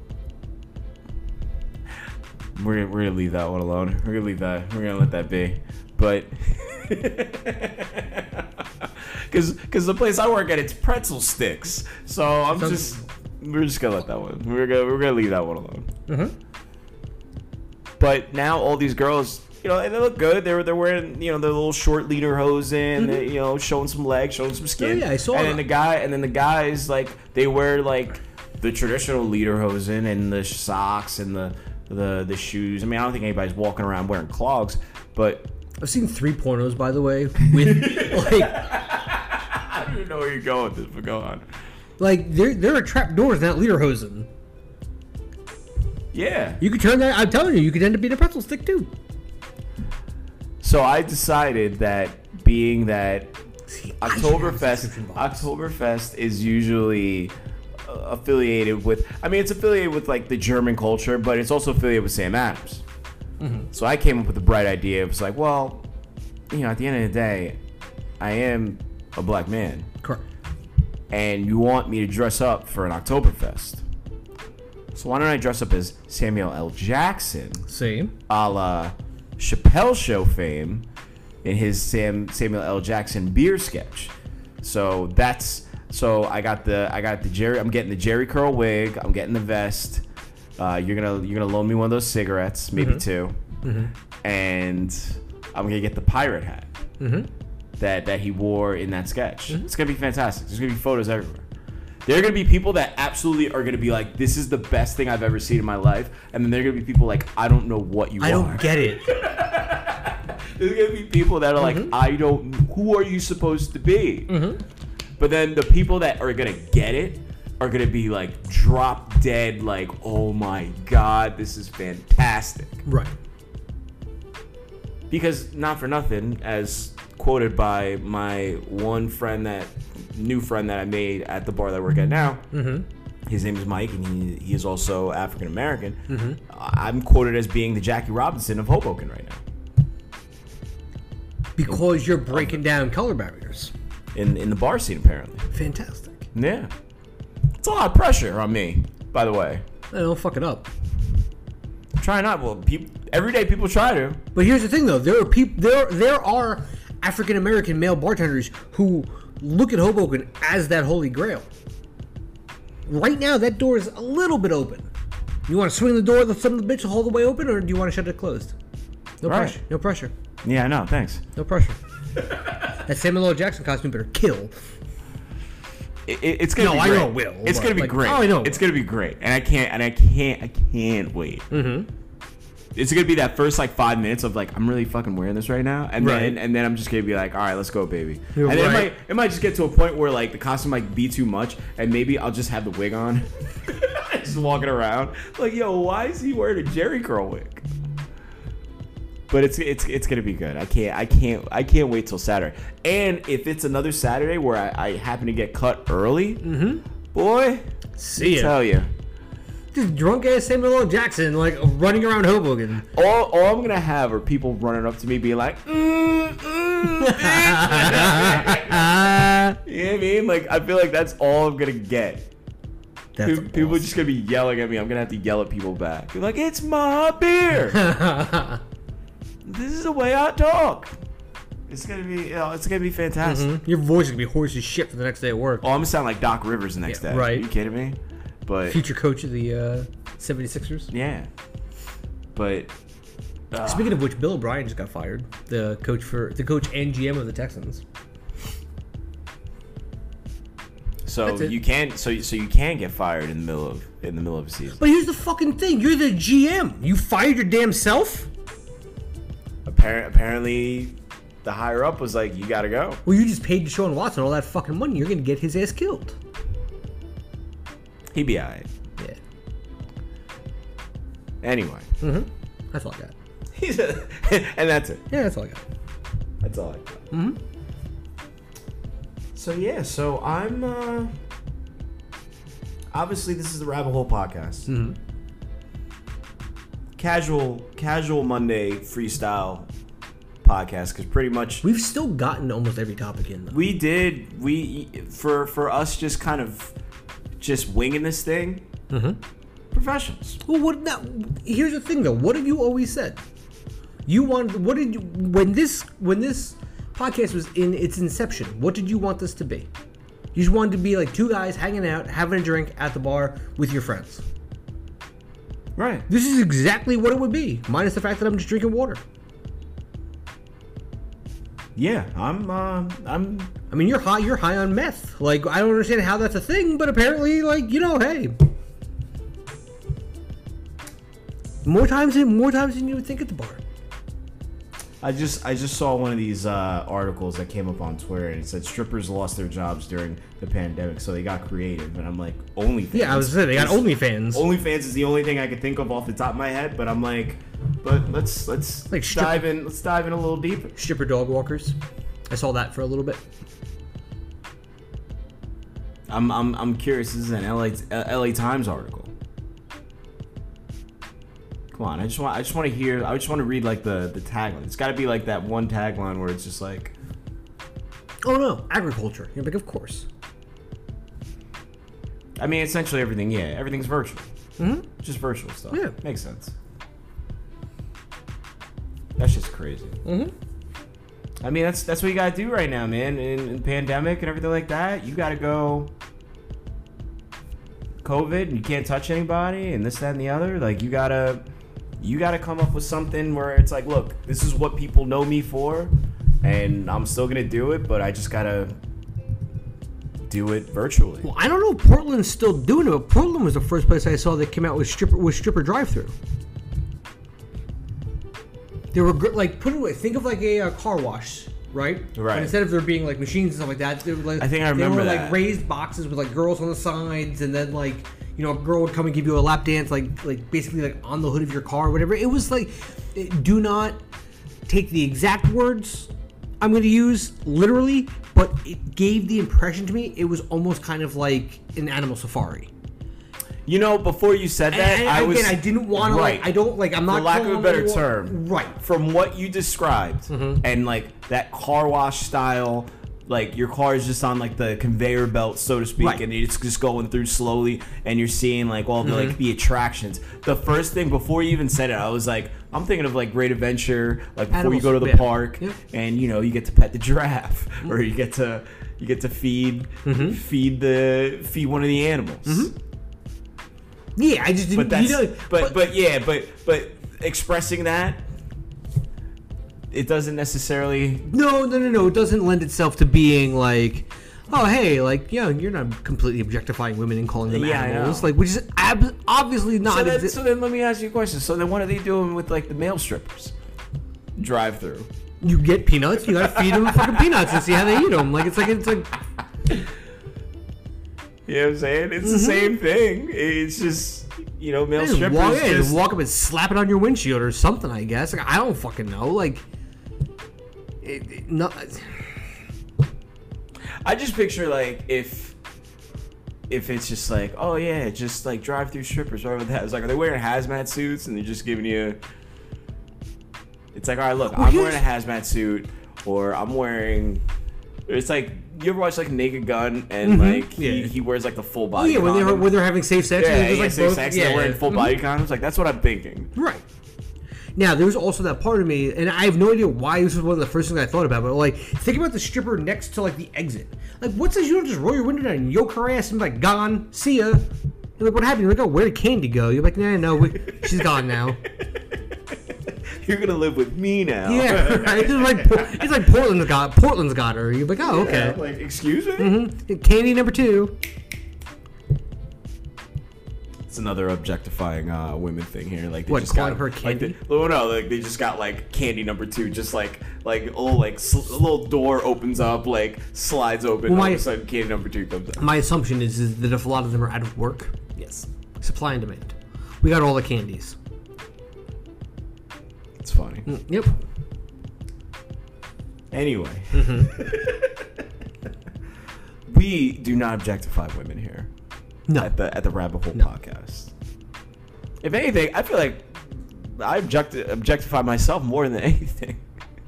we're we're gonna leave that one alone. We're gonna leave that. We're gonna let that be. But because because the place I work at, it's pretzel sticks. So I'm So- just we're just gonna let that one. We're gonna we're gonna leave that one alone. Mm-hmm. But now all these girls, you know, and they look good. They're they're wearing, you know, their little short lederhosen, mm-hmm. you know, showing some legs, showing some skin. Oh, yeah, I saw And that. then the guy, and then the guys, like they wear like the traditional lederhosen and the socks and the the the shoes. I mean, I don't think anybody's walking around wearing clogs, but I've seen three pornos, by the way, with like I don't even know where you're going with this. But go on. like there there are trap doors in that lederhosen. Yeah. You could turn that. I'm telling you, you could end up being a pretzel stick too. So I decided that being that See, I should have a Oktoberfest, subscription box. Oktoberfest is usually uh, affiliated with. I mean, it's affiliated with like the German culture, but it's also affiliated with Sam Adams. Mm-hmm. So I came up with the bright idea. It was like, well, you know, at the end of the day, I am a black man, Correct. and you want me to dress up for an Oktoberfest. So why don't I dress up as Samuel L. Jackson, Same. a la Chappelle Show fame, in his Sam Samuel L. Jackson beer sketch. So that's so I got the I got the Jerry. I'm getting the Jerry curl wig. I'm getting the vest. Uh, you're gonna you're gonna loan me one of those cigarettes, maybe Mm-hmm. two, Mm-hmm. and I'm gonna get the pirate hat Mm-hmm. that that he wore in that sketch. Mm-hmm. It's gonna be fantastic. There's gonna be photos everywhere. There are going to be people that absolutely are going to be like, this is the best thing I've ever seen in my life. And then there are going to be people like, I don't know what you I are. don't get it. There's going to be people that are like, Mm-hmm. I don't, who are you supposed to be? Mm-hmm. But then the people that are going to get it are going to be like drop dead, like, oh my God, this is fantastic. Right. Because not for nothing, as quoted by my one friend that, new friend that I made at the bar that I work at now, Mm-hmm. his name is Mike, and he, he is also African American. Mm-hmm. I'm quoted as being the Jackie Robinson of Hoboken right now. Because you're breaking down color barriers. In in the bar scene, apparently. Fantastic. Yeah. It's a lot of pressure on me, by the way. I don't fuck it up. Try not. Well, people, every day people try to. But here's the thing, though. There are people. There there are African American male bartenders who look at Hoboken as that holy grail. Right now, that door is a little bit open. You want to swing the door, the son of the bitch, all the way open, or do you want to shut it closed? No Right. pressure. No pressure. Yeah, I know. Thanks. No pressure. That Samuel L. Jackson costume better kill. It, it, it's gonna No, be I great. know it will, It's but, gonna be like, great. oh, I know it It's will. gonna be great, and I can't, and I can't, I can't wait. Mm-hmm. It's gonna be that first like five minutes of like I'm really fucking wearing this right now, and Right. then and then I'm just gonna be like, all right, let's go, baby. You're and then it right. might it might just get to a point where like the costume might be too much, and maybe I'll just have the wig on, just walking around like, yo, why is he wearing a Jerry curl wig? But it's it's it's gonna be good. I can't I can't I can't wait till Saturday. And if it's another Saturday where I, I happen to get cut early, Mm-hmm. boy, See ya. tell you. Just drunk ass Samuel L. Jackson, like running around Hoboken. All, all I'm gonna have are people running up to me being like, mm, mm, bitch. You know what I mean? Like, I feel like that's all I'm gonna get. That's People, people are just gonna be yelling at me. I'm gonna have to yell at people back. Be like, it's my beer. This is the way I talk. It's gonna be, you know, it's gonna be fantastic. Mhm. Your voice is gonna be hoarse as shit for the next day at work. Oh, I'm gonna sound like Doc Rivers the next Yeah, day. right. Are you kidding me? But Future coach of the uh, seventy-sixers. yeah, but uh, Speaking of which, Bill O'Brien just got fired. The coach for the coach and G M of the Texans. so That's it. you can, so so you can get fired in the middle of in the middle of a season. But here's the fucking thing: you're the G M. You fired your damn self. Appar- apparently, the higher up was like, you gotta go. Well, you just paid Deshaun Watson all that fucking money. You're gonna get his ass killed. He'd be alright. Yeah. Anyway, Mm-hmm. That's all I got. he's a, and that's it. Yeah, that's all I got. That's all I got. Mm-hmm. So yeah, so I'm uh obviously this is the Rabbit Hole podcast. Mm-hmm. Casual, casual Monday freestyle podcast because pretty much We've still gotten almost every topic in though. we did we for for us just kind of just winging this thing. Mm-hmm. Professionals. Well, what now? Here's the thing, though. What have you always said? You want what did you when this when this podcast was in its inception? What did you want this to be? You just wanted to be like two guys hanging out, having a drink at the bar with your friends. Right. This is exactly what it would be, minus the fact that I'm just drinking water. Yeah, I'm uh I'm I mean, you're high. You're high on meth. Like, I don't understand how that's a thing, but apparently, like, you know, hey, more times than more times than you would think at the bar. I just I just saw one of these uh, articles that came up on Twitter and it said strippers lost their jobs during the pandemic, so they got creative. And I'm like, OnlyFans. Yeah, I was saying they got OnlyFans. OnlyFans is the only thing I could think of off the top of my head, but I'm like, but let's let's Like strip- dive in. Let's dive in a little deeper. Stripper dog walkers. I saw that for a little bit. I'm I'm I'm curious. This is an L A uh, L A Times article. Come on, I just want I just want to hear. I just want to read like the the tagline. It's got to be like that one tagline where it's just like, Oh no, agriculture. You're like, of course. I mean, essentially everything. Yeah, everything's virtual. Mm-hmm. Just virtual stuff. Yeah. Makes sense. That's just crazy. Mm-hmm. I mean, that's that's what you gotta do right now, man. In, in pandemic and everything like that, you gotta go COVID, and you can't touch anybody, and this, that, and the other. Like, you gotta, you gotta come up with something where it's like, look, this is what people know me for, and I'm still gonna do it, but I just gotta do it virtually. Well, I don't know if Portland's still doing it, but Portland was the first place I saw that came out with stripper with stripper drive-through. They were gr- like put away. Think of like a uh, car wash, right? Right. But instead of there being like machines and stuff like that, they were like I think I remember they were that. like raised boxes with like girls on the sides, and then like you know a girl would come and give you a lap dance, like like basically like on the hood of your car, or whatever. It was like, it, do not take the exact words I'm going to use literally, but it gave the impression to me it was almost kind of like an animal safari. You know, before you said that, And, and I again, was I didn't want right. to like. I don't like. I'm not. For lack of a calling better anyone- term, right? From what you described, Mm-hmm. and like that car wash style, like your car is just on like the conveyor belt, so to speak, Right. and it's just going through slowly, and you're seeing like all the Mm-hmm. like the attractions. The first thing before you even said it, I was like, I'm thinking of like Great Adventure, like before Animals, you go to the yeah. park, Yep. and you know you get to pet the giraffe, or you get to you get to feed Mm-hmm. feed the feed one of the animals. Yeah, I just didn't. But that's you know, but, but yeah, but but expressing that, it doesn't necessarily. no, no, no, no. It doesn't lend itself to being like, oh, hey, like, yeah, you're not completely objectifying women and calling them Yeah, I animals, know. like, which is ab- obviously not. So then, exi- so then let me ask you a question. So then what are they doing with like the male strippers? Drive through. you get peanuts, you gotta feed them fucking peanuts and see how they eat them. Like, it's like it's like. You know what I'm saying? It's the same thing. It's just you know male Just strippers. walk, yeah, just, just walk up and slap it on your windshield or something. I guess. Like, I don't fucking know. Like, it, it, no, I just picture like if if it's just like oh yeah, just like drive through strippers. Whatever that. It's like are they wearing hazmat suits and they're just giving you? It's like all right, look, Well, I'm wearing a here's- hazmat suit, or I'm wearing. It's like you ever watch like Naked Gun and like he, Yeah. he wears like the full oh body. yeah, when they're condom. when they're having safe sex, yeah, and there's, yeah, like, safe both- sex. yeah, They're wearing yeah. full Mhm. body condoms. Like that's what I'm thinking. Right. Now, there's also that part of me, and I have no idea why this was one of the first things I thought about, but like, think about the stripper next to like the exit. Like, what says you don't just roll your window down and yoke her ass and be like, gone, see ya? You're like, what happened? You're like, oh, where did Candy go? You're like, nah, no, we, she's gone now. You're gonna live with me now. Yeah, right? It's like, Por- it's like Portland's got Portland's got her. You're like, oh, okay. Yeah, like excuse me. Mhm. Candy number two. It's another objectifying uh, women thing here. Like they What, just calling got her like Candy? they, well, no, like they just got like candy number two, just like like a little like sl- a little door opens up, like slides open. Well, all my- of a sudden, candy number two comes out. My assumption is, is that if a lot of them are out of work, Yes, supply and demand. We got all the candies. it's funny. Yep. Anyway, Mm-hmm. we do not objectify women here No. at the at the Rabbit Hole No. podcast. If anything, I feel like I object objectify myself more than anything.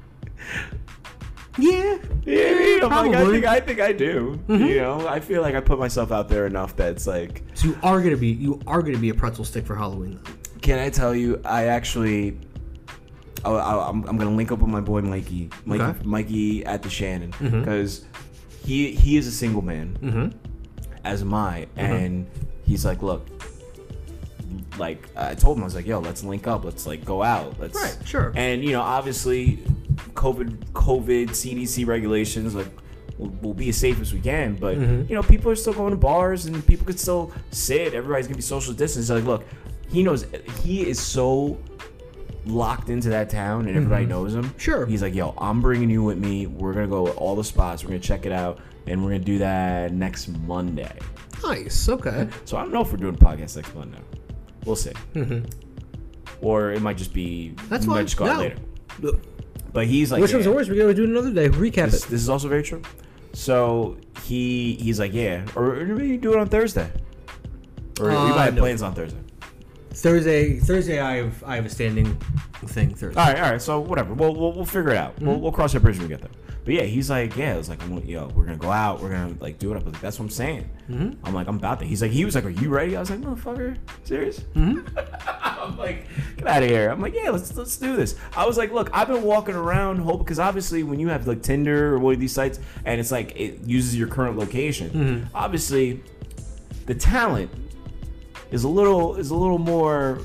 Yeah. Yeah, I mean, I'm like, I probably. think I think I do. You know, I feel like I put myself out there enough that it's like, So you are gonna be you are gonna be a pretzel stick for Halloween then. can I tell you? I actually, I, I, I'm I'm gonna link up with my boy Mikey, Mikey, Okay. Mikey at the Shannon, because he he is a single man, Mm-hmm. as am I, and he's like, look. Like I told him, I was like, "Yo, let's link up. Let's like go out. Let's Right, sure. And you know, obviously, COVID, COVID, C D C regulations, like we'll, we'll be as safe as we can. But Mm-hmm. you know, people are still going to bars, and people could still sit. Everybody's gonna be social distance. Like, look, he knows he is so locked into that town, and everybody knows him. Mm-hmm. Sure. He's like, "Yo, I'm bringing you with me. We're gonna go to all the spots. We're gonna check it out, and we're gonna do that next Monday." Nice. Okay. So I don't know if we're doing a podcast next Monday. We'll see. Or it might just be. That's we fine. might just go out No. later. But he's like, Which yeah. one's the worst? We gotta do it another day. Recap This, it. this is also very true. So he he's like, yeah, or, or maybe do it on Thursday. Or we Uh, might have no. plans on Thursday. Thursday. Thursday. I have I have a standing thing Thursday. All right, all right. So whatever. We'll we'll, we'll figure it out. We'll, we'll cross that bridge when we get there. But yeah, he's like, yeah, it's like, I'm, yo, we're gonna go out. We're gonna like do it up. Like, that's what I'm saying. Mm-hmm. I'm like, I'm about that. He's like, he was like, are you ready? I was like, motherfucker, serious? Mm-hmm. I'm like, get out of here. I'm like, yeah, let's let's do this. I was like, look, I've been walking around, hope because obviously when you have like Tinder or one of these sites, and it's like it uses your current location. Mm-hmm. Obviously, the talent is a little is a little more.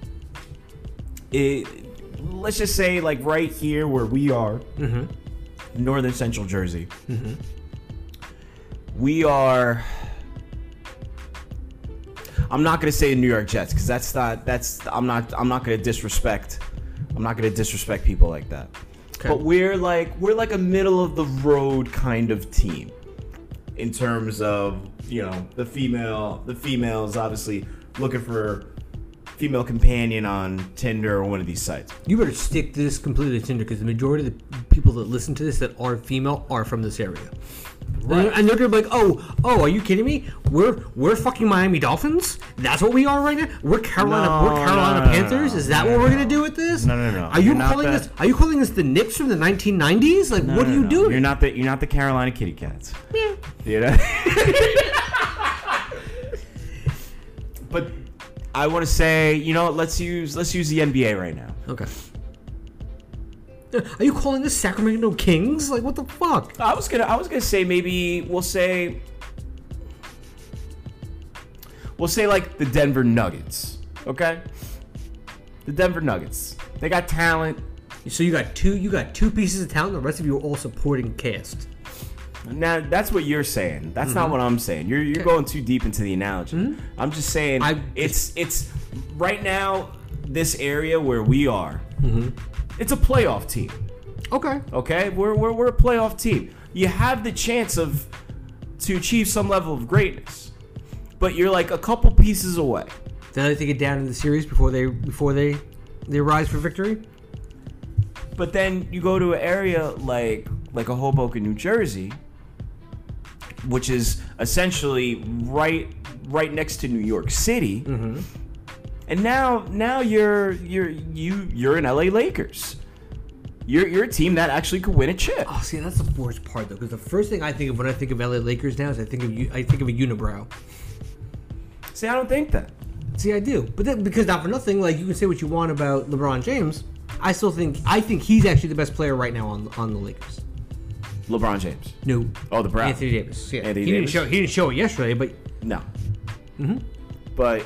It, let's just say like right here where we are, Mm-hmm. northern central Jersey. we are. I'm not gonna say the New York Jets because that's not. That's I'm not. I'm not gonna disrespect. I'm not gonna disrespect people like that. Okay. But we're like we're like a middle of the road kind of team, in terms of you know the female. The females obviously looking for female companion on Tinder or one of these sites. You better stick to this completely to Tinder because the majority of the people that listen to this that are female are from this area. Right. And they're gonna be like, oh, oh, are you kidding me? We're we're fucking Miami Dolphins? That's what we are right now? We're Carolina no, we're Carolina no, no, Panthers? no, Is that no, what no. we're gonna do with this? No, no, no. Are you You're calling that... this are you calling this the Knicks from the nineteen nineties? Like no, what no, are you no. doing? You're not the you're not the Carolina Kitty Cats. Yeah. You know? But I want to say, you know, let's use let's use the N B A right now. Okay. Are you calling this Sacramento Kings? Like what the fuck? I was gonna I was gonna say maybe we'll say we'll say like the Denver Nuggets. Okay? The Denver Nuggets. They got talent. So you got two you got two pieces of talent, the rest of you are all supporting cast. Now that's what you're saying. That's mm-hmm. not what I'm saying. You're you're okay. going too deep into the analogy. Mm-hmm. I'm just saying I, it's it's right now this area where we are. Mm-hmm. It's a playoff team. Okay. Okay? We're we're we're a playoff team. You have the chance of to achieve some level of greatness. But you're like a couple pieces away. Then they take it down in the series before they before they they rise for victory. But then you go to an area like like a Hoboken, New Jersey, which is essentially right right next to New York City. Mm-hmm. And now now you're you're you you're an L A Lakers. You're you're a team that actually could win a chip. Oh, see, that's the worst part though, because the first thing I think of when I think of L A Lakers now is I think of I think of a unibrow. See, I don't think that. See, I do, but then, because not for nothing, like you can say what you want about LeBron James, I still think I think he's actually the best player right now on on the Lakers. LeBron James. No. Oh, the Brown. Anthony Davis. Yeah. Anthony he Davis. didn't show. He didn't show it yesterday, but no. Mm-hmm. But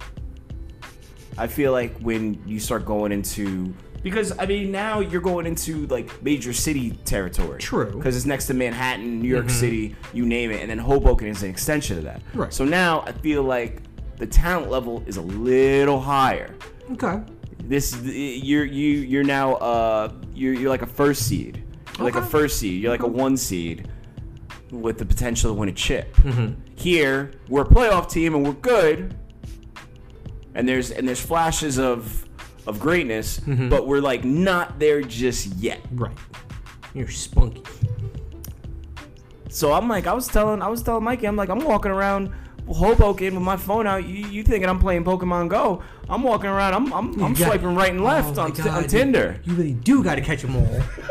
I feel like when you start going into because I mean now you're going into like major city territory. True. Because it's next to Manhattan, New York mm-hmm. City, you name it, and then Hoboken is an extension of that. Right. So now I feel like the talent level is a little higher. Okay. This you're you you're now uh you're you're like a first seed. You're okay. like a first seed. You're like a one seed with the potential to win a chip. Mm-hmm. Here, we're a playoff team and we're good. And there's and there's flashes of of greatness, mm-hmm. but we're like not there just yet. Right. You're spunky. So I'm like, I was telling I was telling Mikey, I'm like, I'm walking around Hoboken with my phone out. You, you thinking I'm playing Pokemon Go? I'm walking around. I'm I'm, I'm got, swiping right and left oh on, t- on Tinder. You, you really do got to catch them all.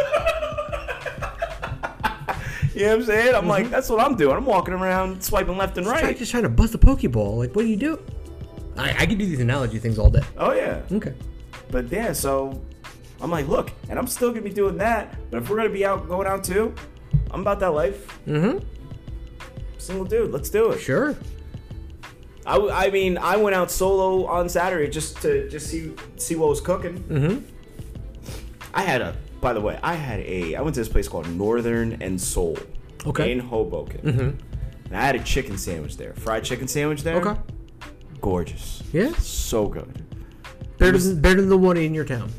You know what I'm saying? I'm mm-hmm. like, that's what I'm doing. I'm walking around swiping left and right. Just, just trying to bust a Pokeball. Like, what do you do? I, I can do these analogy things all day. Oh yeah. Okay. But yeah, so I'm like, look, and I'm still gonna be doing that. But if we're gonna be out going out too, I'm about that life. Mm-hmm. Single dude, let's do it. Sure. I, I mean, I went out solo on Saturday just to just see see what was cooking. Mm-hmm. I had a, by the way, I had a, I went to this place called Northern and Soul. Okay. In Hoboken. Mm-hmm. And I had a chicken sandwich there, fried chicken sandwich there. Okay. Gorgeous. Yeah. So good. Better was, than better than the one in your town.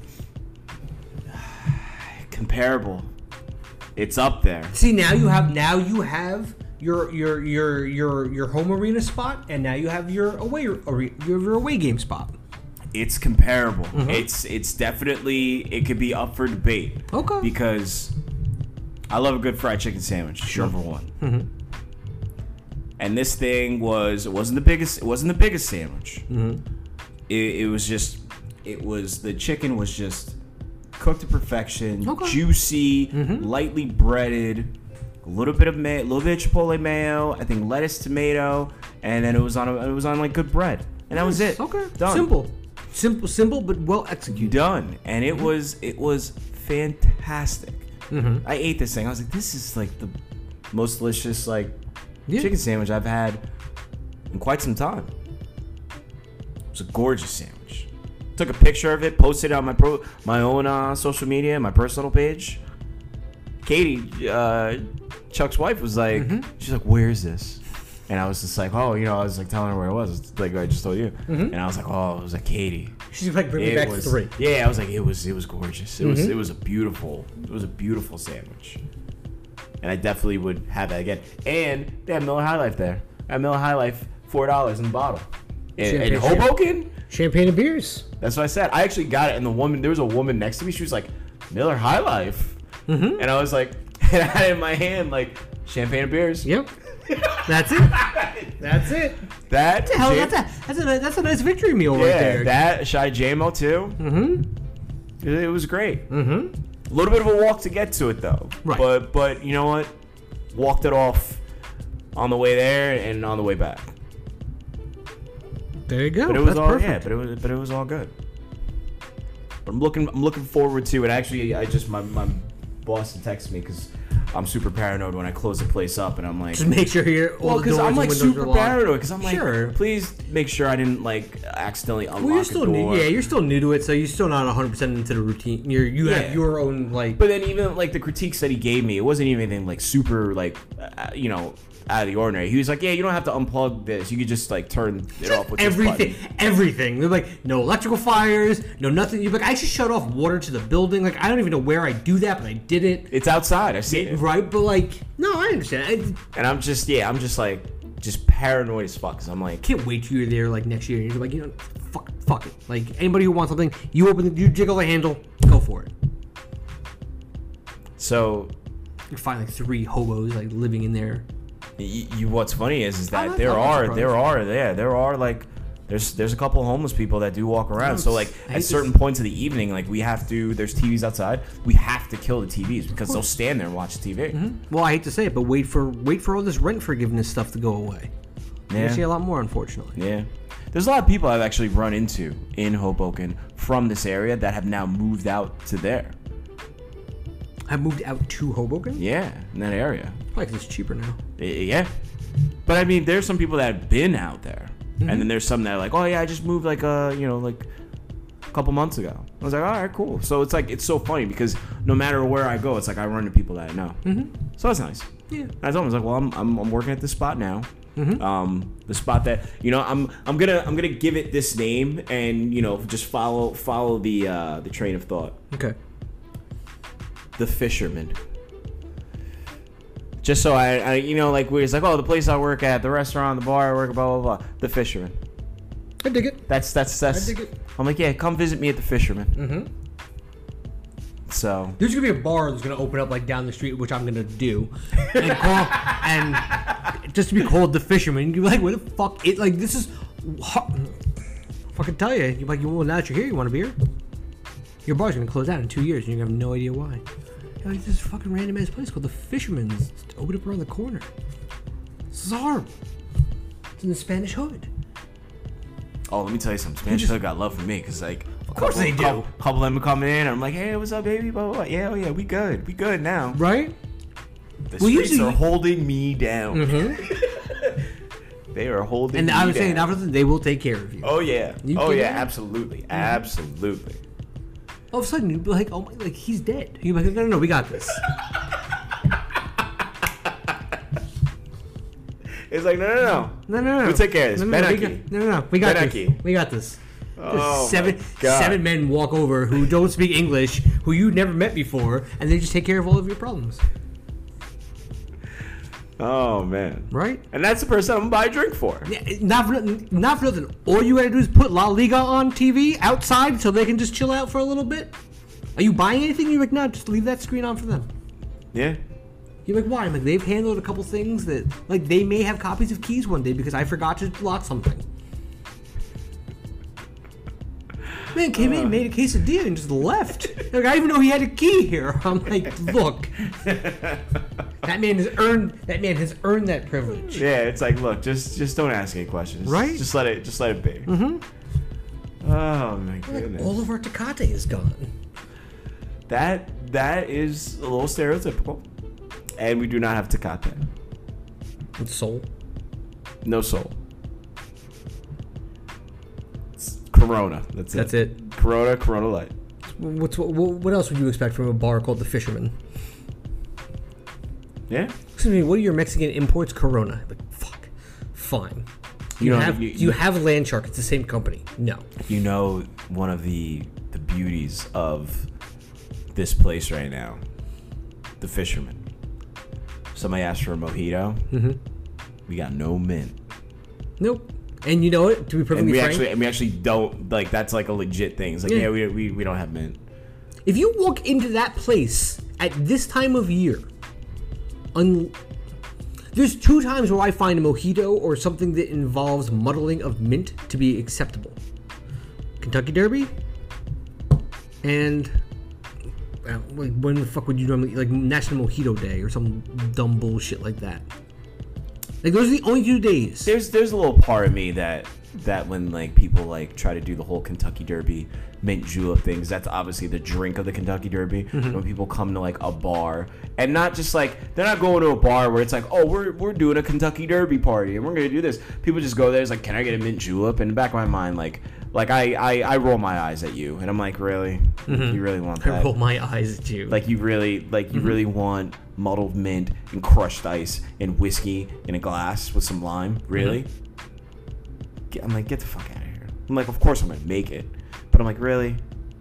Comparable. It's up there. See, now you have now you have your your your your your home arena spot, and now you have your away your, your away game spot. It's comparable. Mm-hmm. It's it's definitely it could be up for debate. Okay. Because I love a good fried chicken sandwich. Sure. Number one. Mm-hmm. And this thing was it wasn't the biggest it wasn't the biggest sandwich. Mm-hmm. It, it was just it was the chicken was just cooked to perfection, okay. juicy, mm-hmm. lightly breaded, a little bit of may, a little bit of chipotle mayo, I think lettuce, tomato, and then it was on a, it was on like good bread, and that was it. Okay, done. Simple, simple, simple, but well executed. Done, and it mm-hmm. was it was fantastic. Mm-hmm. I ate this thing. I was like, this is like the most delicious like yeah. chicken sandwich I've had in quite some time. It was a gorgeous sandwich. Took a picture of it, posted it on my pro, my own uh, social media, my personal page. Katie, uh, Chuck's wife was like, Mm-hmm. she's like, where is this? And I was just like, oh, you know, I was like telling her where it was. It's like I just told you. Mm-hmm. And I was like, oh, it was at Katie. She's like, bring me It back was, to three. Yeah, I was like, it was it was gorgeous. It was Mm-hmm. it was a beautiful it was a beautiful sandwich. And I definitely would have that again. And they have Miller High Life there. At Miller High Life, four dollars in the bottle. In, in Champagne- Hoboken? Champagne and beers. That's what I said. I actually got it, and the woman, there was a woman next to me. She was like, Miller High Life, Mm-hmm. and I was like, and I had it in my hand like champagne and beers. Yep. That's it. That's it. That Hell, Jam- that's a that's a that's a nice victory meal yeah, right there. that Shy J M O too. Mm-hmm. It, it was great. Mm-hmm. A little bit of a walk to get to it though. Right. But but you know what? Walked it off on the way there and on the way back. There you go. But it was That's all perfect. yeah. But it was but it was all good. But I'm looking I'm looking forward to it. Actually, I just my my boss texted me because I'm super paranoid when I close the place up, and I'm like, Just make sure you're all well, the because doors I'm and like windows are super locked. paranoid because I'm like, Sure. please make sure I didn't like accidentally unlock Well, you're still a door. new. Yeah, you're still new to it, so you're still not one hundred percent into the routine. You're you Yeah. have your own like. But then even like the critiques that he gave me, it wasn't even anything like super like uh, you know out of the ordinary. He was like, yeah, you don't have to unplug this. You could just like turn it off with everything, this button. everything. They're like, no electrical fires, no nothing. You're like, I just shut off water to the building. Like, I don't even know where I do that, but I did it. It's outside. I see it. Right, but like, no, I understand. I And I'm just yeah, I'm just like just paranoid as fuck. Cause I'm like, can't wait till you're there like next year. And you're like, you know, fuck, fuck it. Like anybody who wants something, you open, the, you jiggle the handle, go for it. so You find like three hobos like living in there. you, you what's funny is is that not- there I'm not are surprised. there are yeah there are like there's there's a couple of homeless people that do walk around. So like I hate at certain points of the evening, like we have to there's T Vs outside. We have to kill the T Vs because they'll stand there and watch the T V. Well, I hate to say it, but wait for wait for all this rent forgiveness stuff to go away. You're Yeah. gonna see a lot more, unfortunately. Yeah. There's a lot of people I've actually run into in Hoboken from this area that have now moved out to there. I moved out to Hoboken. Yeah, in that area. Probably 'cause it's cheaper now. I- Yeah. But I mean, there's some people that have been out there. Mm-hmm. And then there's some that are like, oh yeah, I just moved like a, you know, like a couple months ago. I was like, all right, cool. So it's like, it's so funny because no matter where I go, it's like I run into people that I know. Mm-hmm. So that's nice. Yeah. And I told him, I was like, well, I'm, I'm, I'm working at this spot now. Mm-hmm. Um, the spot that you know, I'm I'm gonna I'm gonna give it this name, and you know, just follow follow the uh, the train of thought. Okay. The Fisherman. Just so I, I you know, like where it's like, oh, the place I work at, the restaurant, the bar I work at, blah blah blah. The Fisherman. I dig it. That's that's that's. I dig it. I'm like, yeah, come visit me at the Fisherman. Mm-hmm. So There's gonna be a bar that's gonna open up like down the street, which I'm gonna do, and call and just to be called the Fisherman. You're like, what the fuck? It like this is. Fucking tell you, you're like, well, now that you're here, you want a beer? Your bar's gonna close down in two years, and you're gonna have no idea why. You're like, this fucking random ass place called the Fisherman's. It's open up around the corner. This is horrible. It's in the Spanish Hood. oh, let me tell you something. Spanish Hood got love for me because like. Of course they do. Couple, couple of them coming in. I'm like, hey, what's up, baby? Blah, blah, blah. Yeah, oh yeah, we good. We good now. Right? The Well, streets usually- are holding me down. Mm-hmm. They are holding And me I was down. saying, after they will take care of you. Oh yeah. You oh get yeah, it? absolutely. Absolutely. All of a sudden, you'd be like, oh my, like he's dead. You're like, no, no, no, we got this. It's like, no, no, no. No, no, no. We'll take care of this. No, no, no, we Benaki. got, no, no, no. We got Benaki. this. We got this. Oh, seven, my God. seven men walk over who don't speak English, who you never met before, and they just take care of all of your problems. Oh man. Right? And that's the person I'm gonna buy a drink for. Yeah, not for nothing. Not for nothing. All you gotta do is put La Liga on T V outside so they can just chill out for a little bit. Are you buying anything? You're like, no, just leave that screen on for them. Yeah. You're like, why? I'm like, they've handled a couple things that, like, they may have copies of keys one day because I forgot to lock something. Man came in, made a quesadilla, and just left. Like, I didn't even know he had a key here. I'm like, look, that man has earned that man has earned that privilege. Yeah, it's like, look, just just don't ask any questions. Right? Just let it just let it be. Mm-hmm. Oh my Like, goodness. all of our Tecate is gone. That that is a little stereotypical. And we do not have Tecate. With soul. No soul. It's Corona. That's it. That's it. Corona, Corona Light. What's what, what else would you expect from a bar called the Fisherman? Yeah. excuse me, what are your Mexican imports? Corona. Like, fuck. Fine. You, You know, have you- you, you- have Land Shark. It's the same company. No. You know, one of the the beauties of this place right now, the Fisherman. Somebody asked for a mojito. Mm-hmm. We got no mint. Nope. And you know what? To be And perfectly we frank, actually, and we actually don't like. That's like a legit thing. It's like, Yeah. yeah, we, we we don't have mint. if you walk into that place at this time of year, un- there's two times where I find a mojito or something that involves muddling of mint to be acceptable. Kentucky Derby, and uh, like, when the fuck would you normally like National Mojito Day or some dumb bullshit like that? Like those are the only two days. There's there's a little part of me that that when like people like try to do the whole Kentucky Derby mint julep things, that's obviously the drink of the Kentucky Derby. Mm-hmm. When people come to like a bar and not just like they're not going to a bar where it's like, oh, we're we're doing a Kentucky Derby party and we're gonna do this. People just go there. It's like, can I get a mint julep? In the back of my mind, like like I I, I roll my eyes at you and I'm like, really? Mm-hmm. You really want I that? roll my eyes at you. Like you really, like you Mm-hmm. really want muddled mint and crushed ice and whiskey in a glass with some lime? Really? Mm-hmm. Get, I'm like, get the fuck out of here. I'm like, of course I'm gonna make it, but I'm like, really?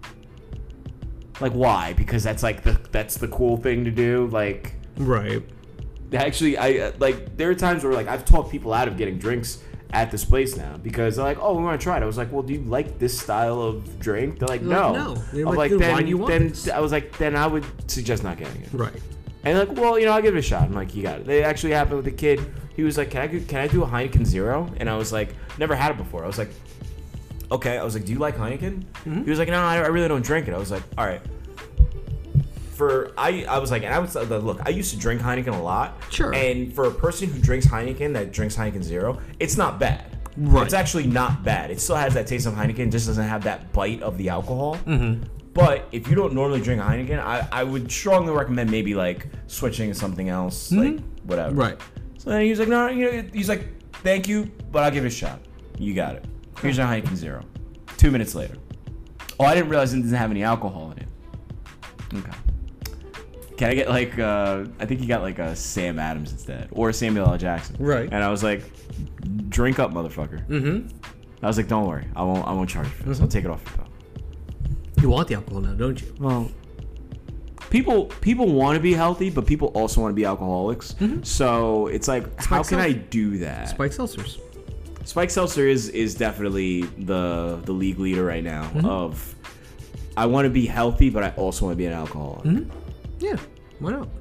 Like, why? Because that's like the that's the cool thing to do. Like, right. actually, I uh, like there are times where like I've talked people out of getting drinks at this place now because they're like, oh, we want to try it. I was like, well, do you like this style of drink? They're like, They're no. like, no. They're I'm like, like, then why then, do you want then this? I was like, then I would suggest not getting it. Right. And they're like, well, you know, I'll give it a shot. I'm like, you got it. It actually happened with a kid. He was like, can I do- can I do a Heineken Zero? And I was like, never had it before. I was like, okay. I was like, do you like Heineken? Mm-hmm. He was like, no, I, I really don't drink it. I was like, all right. For I, I was like, and I was look. I used to drink Heineken a lot. Sure. And for a person who drinks Heineken that drinks Heineken Zero, it's not bad. Right. It's actually not bad. It still has that taste of Heineken. Just doesn't have that bite of the alcohol. Mm-hmm. But if you don't normally drink Heineken, I, I would strongly recommend maybe like switching to something else, like whatever. Right. So then he was like, no, you know, he's like, thank you, but I'll give it a shot. You got it. Here's your Heineken Zero. Two minutes later. Oh, I didn't realize it didn't have any alcohol in it. Okay. Can I get like, uh, I think you got like a Sam Adams instead, or Samuel L. Jackson. Right. And I was like, drink up, motherfucker. Mm-hmm. I was like, don't worry, I won't, I won't charge you for this. I'll take it off your bill. You want the alcohol now, don't you? Well, people people want to be healthy, but people also want to be alcoholics. Mm-hmm. So it's like, how can Seltzer. I do that? Spike seltzers. Spike Seltzer is is definitely the the league leader right now. Mm-hmm. Of I want to be healthy, but I also want to be an alcoholic. Mm-hmm. Yeah. Why not?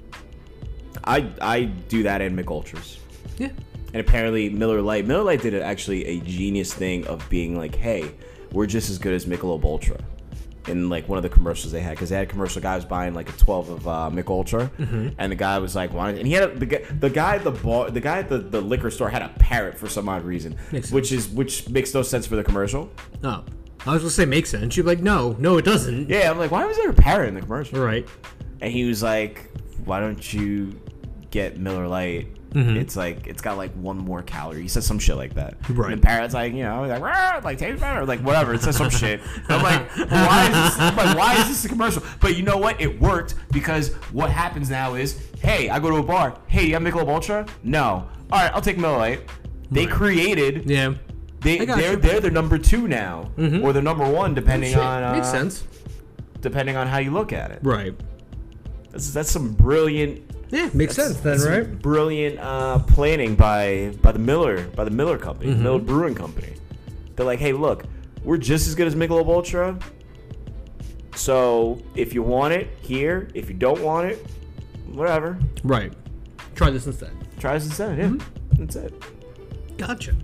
I I do that in Mick Ultras. Yeah. And apparently Miller Lite, Miller Lite did actually a genius thing of being like, hey, we're just as good as Michelob Ultra. In like one of the commercials they had, because they had a commercial, guy was buying like a twelve of uh, Mick Ultra, mm-hmm. and the guy was like, "Why?" And he had a, the guy, the guy at the bar, the guy at the, the liquor store had a parrot for some odd reason, Makes which is which makes no sense for the commercial. Oh. I was gonna say makes sense. You're like, no, no, it doesn't. Yeah, I'm like, why was there a parrot in the commercial? Right. And he was like, "Why don't you get Miller Lite? Mm-hmm. It's like it's got like one more calorie." He says some shit like that. Right. And the parrot's like, you know, like, "Rah," like tastes better, like whatever. It says some shit. And I'm like, well, why is this? I'm like, why is this a commercial? But you know what? It worked, because what happens now is, hey, I go to a bar. Hey, you have Michelob Ultra? No. All right, I'll take Miller Lite. They Right. created. Yeah. They I got they're you. they're the number two now, Mhm. or the number one, depending Shit, on uh, makes sense. depending on how you look at it. Right. That's that's some brilliant. Yeah, makes That's- sense then, that's some right? Brilliant uh, planning by by the Miller by the Miller Company, Mhm. Miller Brewing Company. They're like, hey, look, we're just as good as Michelob Ultra. So if you want it, here. If you don't want it, whatever. Right. Try this instead. Try this instead. Yeah, Mm-hmm. that's it. Gotcha.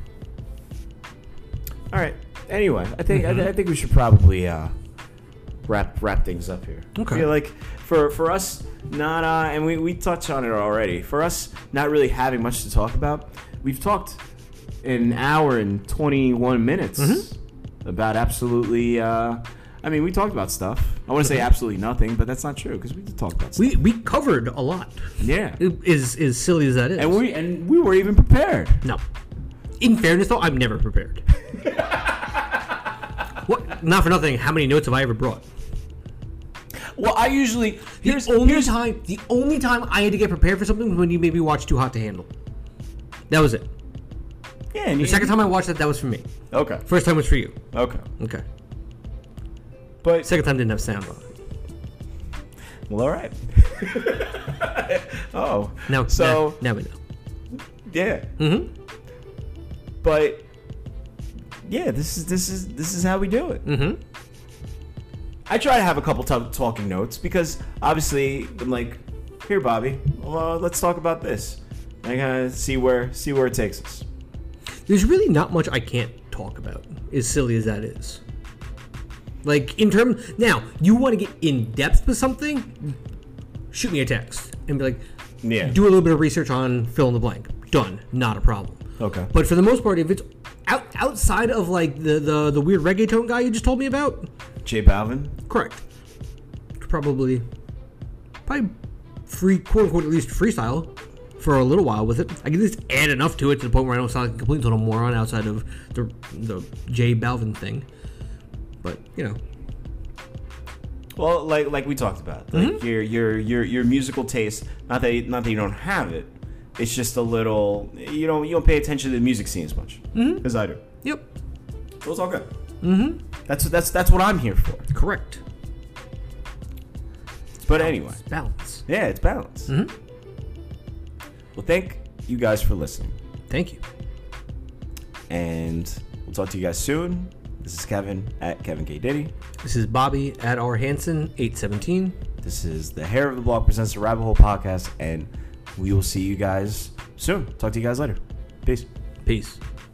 All right. Anyway, I think Mhm. I, I think we should probably uh, wrap wrap things up here. Okay. I feel like for for us not uh, and we we touched on it already. For us not really having much to talk about, we've talked an hour and twenty-one minutes Mhm. about absolutely. Uh, I mean, we talked about stuff. I want to say absolutely nothing, but that's not true, because we did talk about stuff. We we covered a lot. Yeah. Is as silly as that is. And we and we were even prepared. No. In fairness, though, I'm never prepared. What? Not for nothing. How many notes have I ever brought? Well, I usually The here's only here's, time, the only time I had to get prepared for something was when you made me watch Too Hot to Handle. That was it. yeah. And The you, second time I watched that, that was for me. okay, First time was for you. okay, Okay. but Second time didn't have sound on it. well, all right. oh, Now, so now, now we know. yeah, Mm-hmm. but yeah, this is this is this is how we do it. Mm-hmm. I try to have a couple t- talking notes because obviously I'm like, here, Bobby, well, let's talk about this. I gotta see where see where it takes us. There's really not much I can't talk about, as silly as that is. Like, in terms... Now, you want to get in-depth with something, shoot me a text. And be like, Yeah. do a little bit of research on fill in the blank. Done. Not a problem. Okay. But for the most part, if it's out, outside of, like, the, the, the weird reggaeton guy you just told me about... J Balvin. Correct. Probably... Probably free, quote-unquote, at least freestyle for a little while with it. I can at least add enough to it to the point where I don't sound like a complete total moron outside of the the J Balvin thing. But you know, Well, like like we talked about, like Mm-hmm. your your your your musical taste. Not that you, not that you don't have it. It's just a little. You don't you don't pay attention to the music scene as much Mm-hmm. as I do. yep, So it's all good. Mm-hmm. That's that's that's what I'm here for. correct. But anyway, Balance. yeah, it's balance. Mhm. Well, thank you guys for listening, Thank you. and we'll talk to you guys soon. This is Kevin at Kevin K Diddy. This is Bobby at R Hansen eight seventeen. This is the Hair of the Blog presents the Rabbit Hole podcast, and we will see you guys soon. Talk to you guys later. Peace. Peace.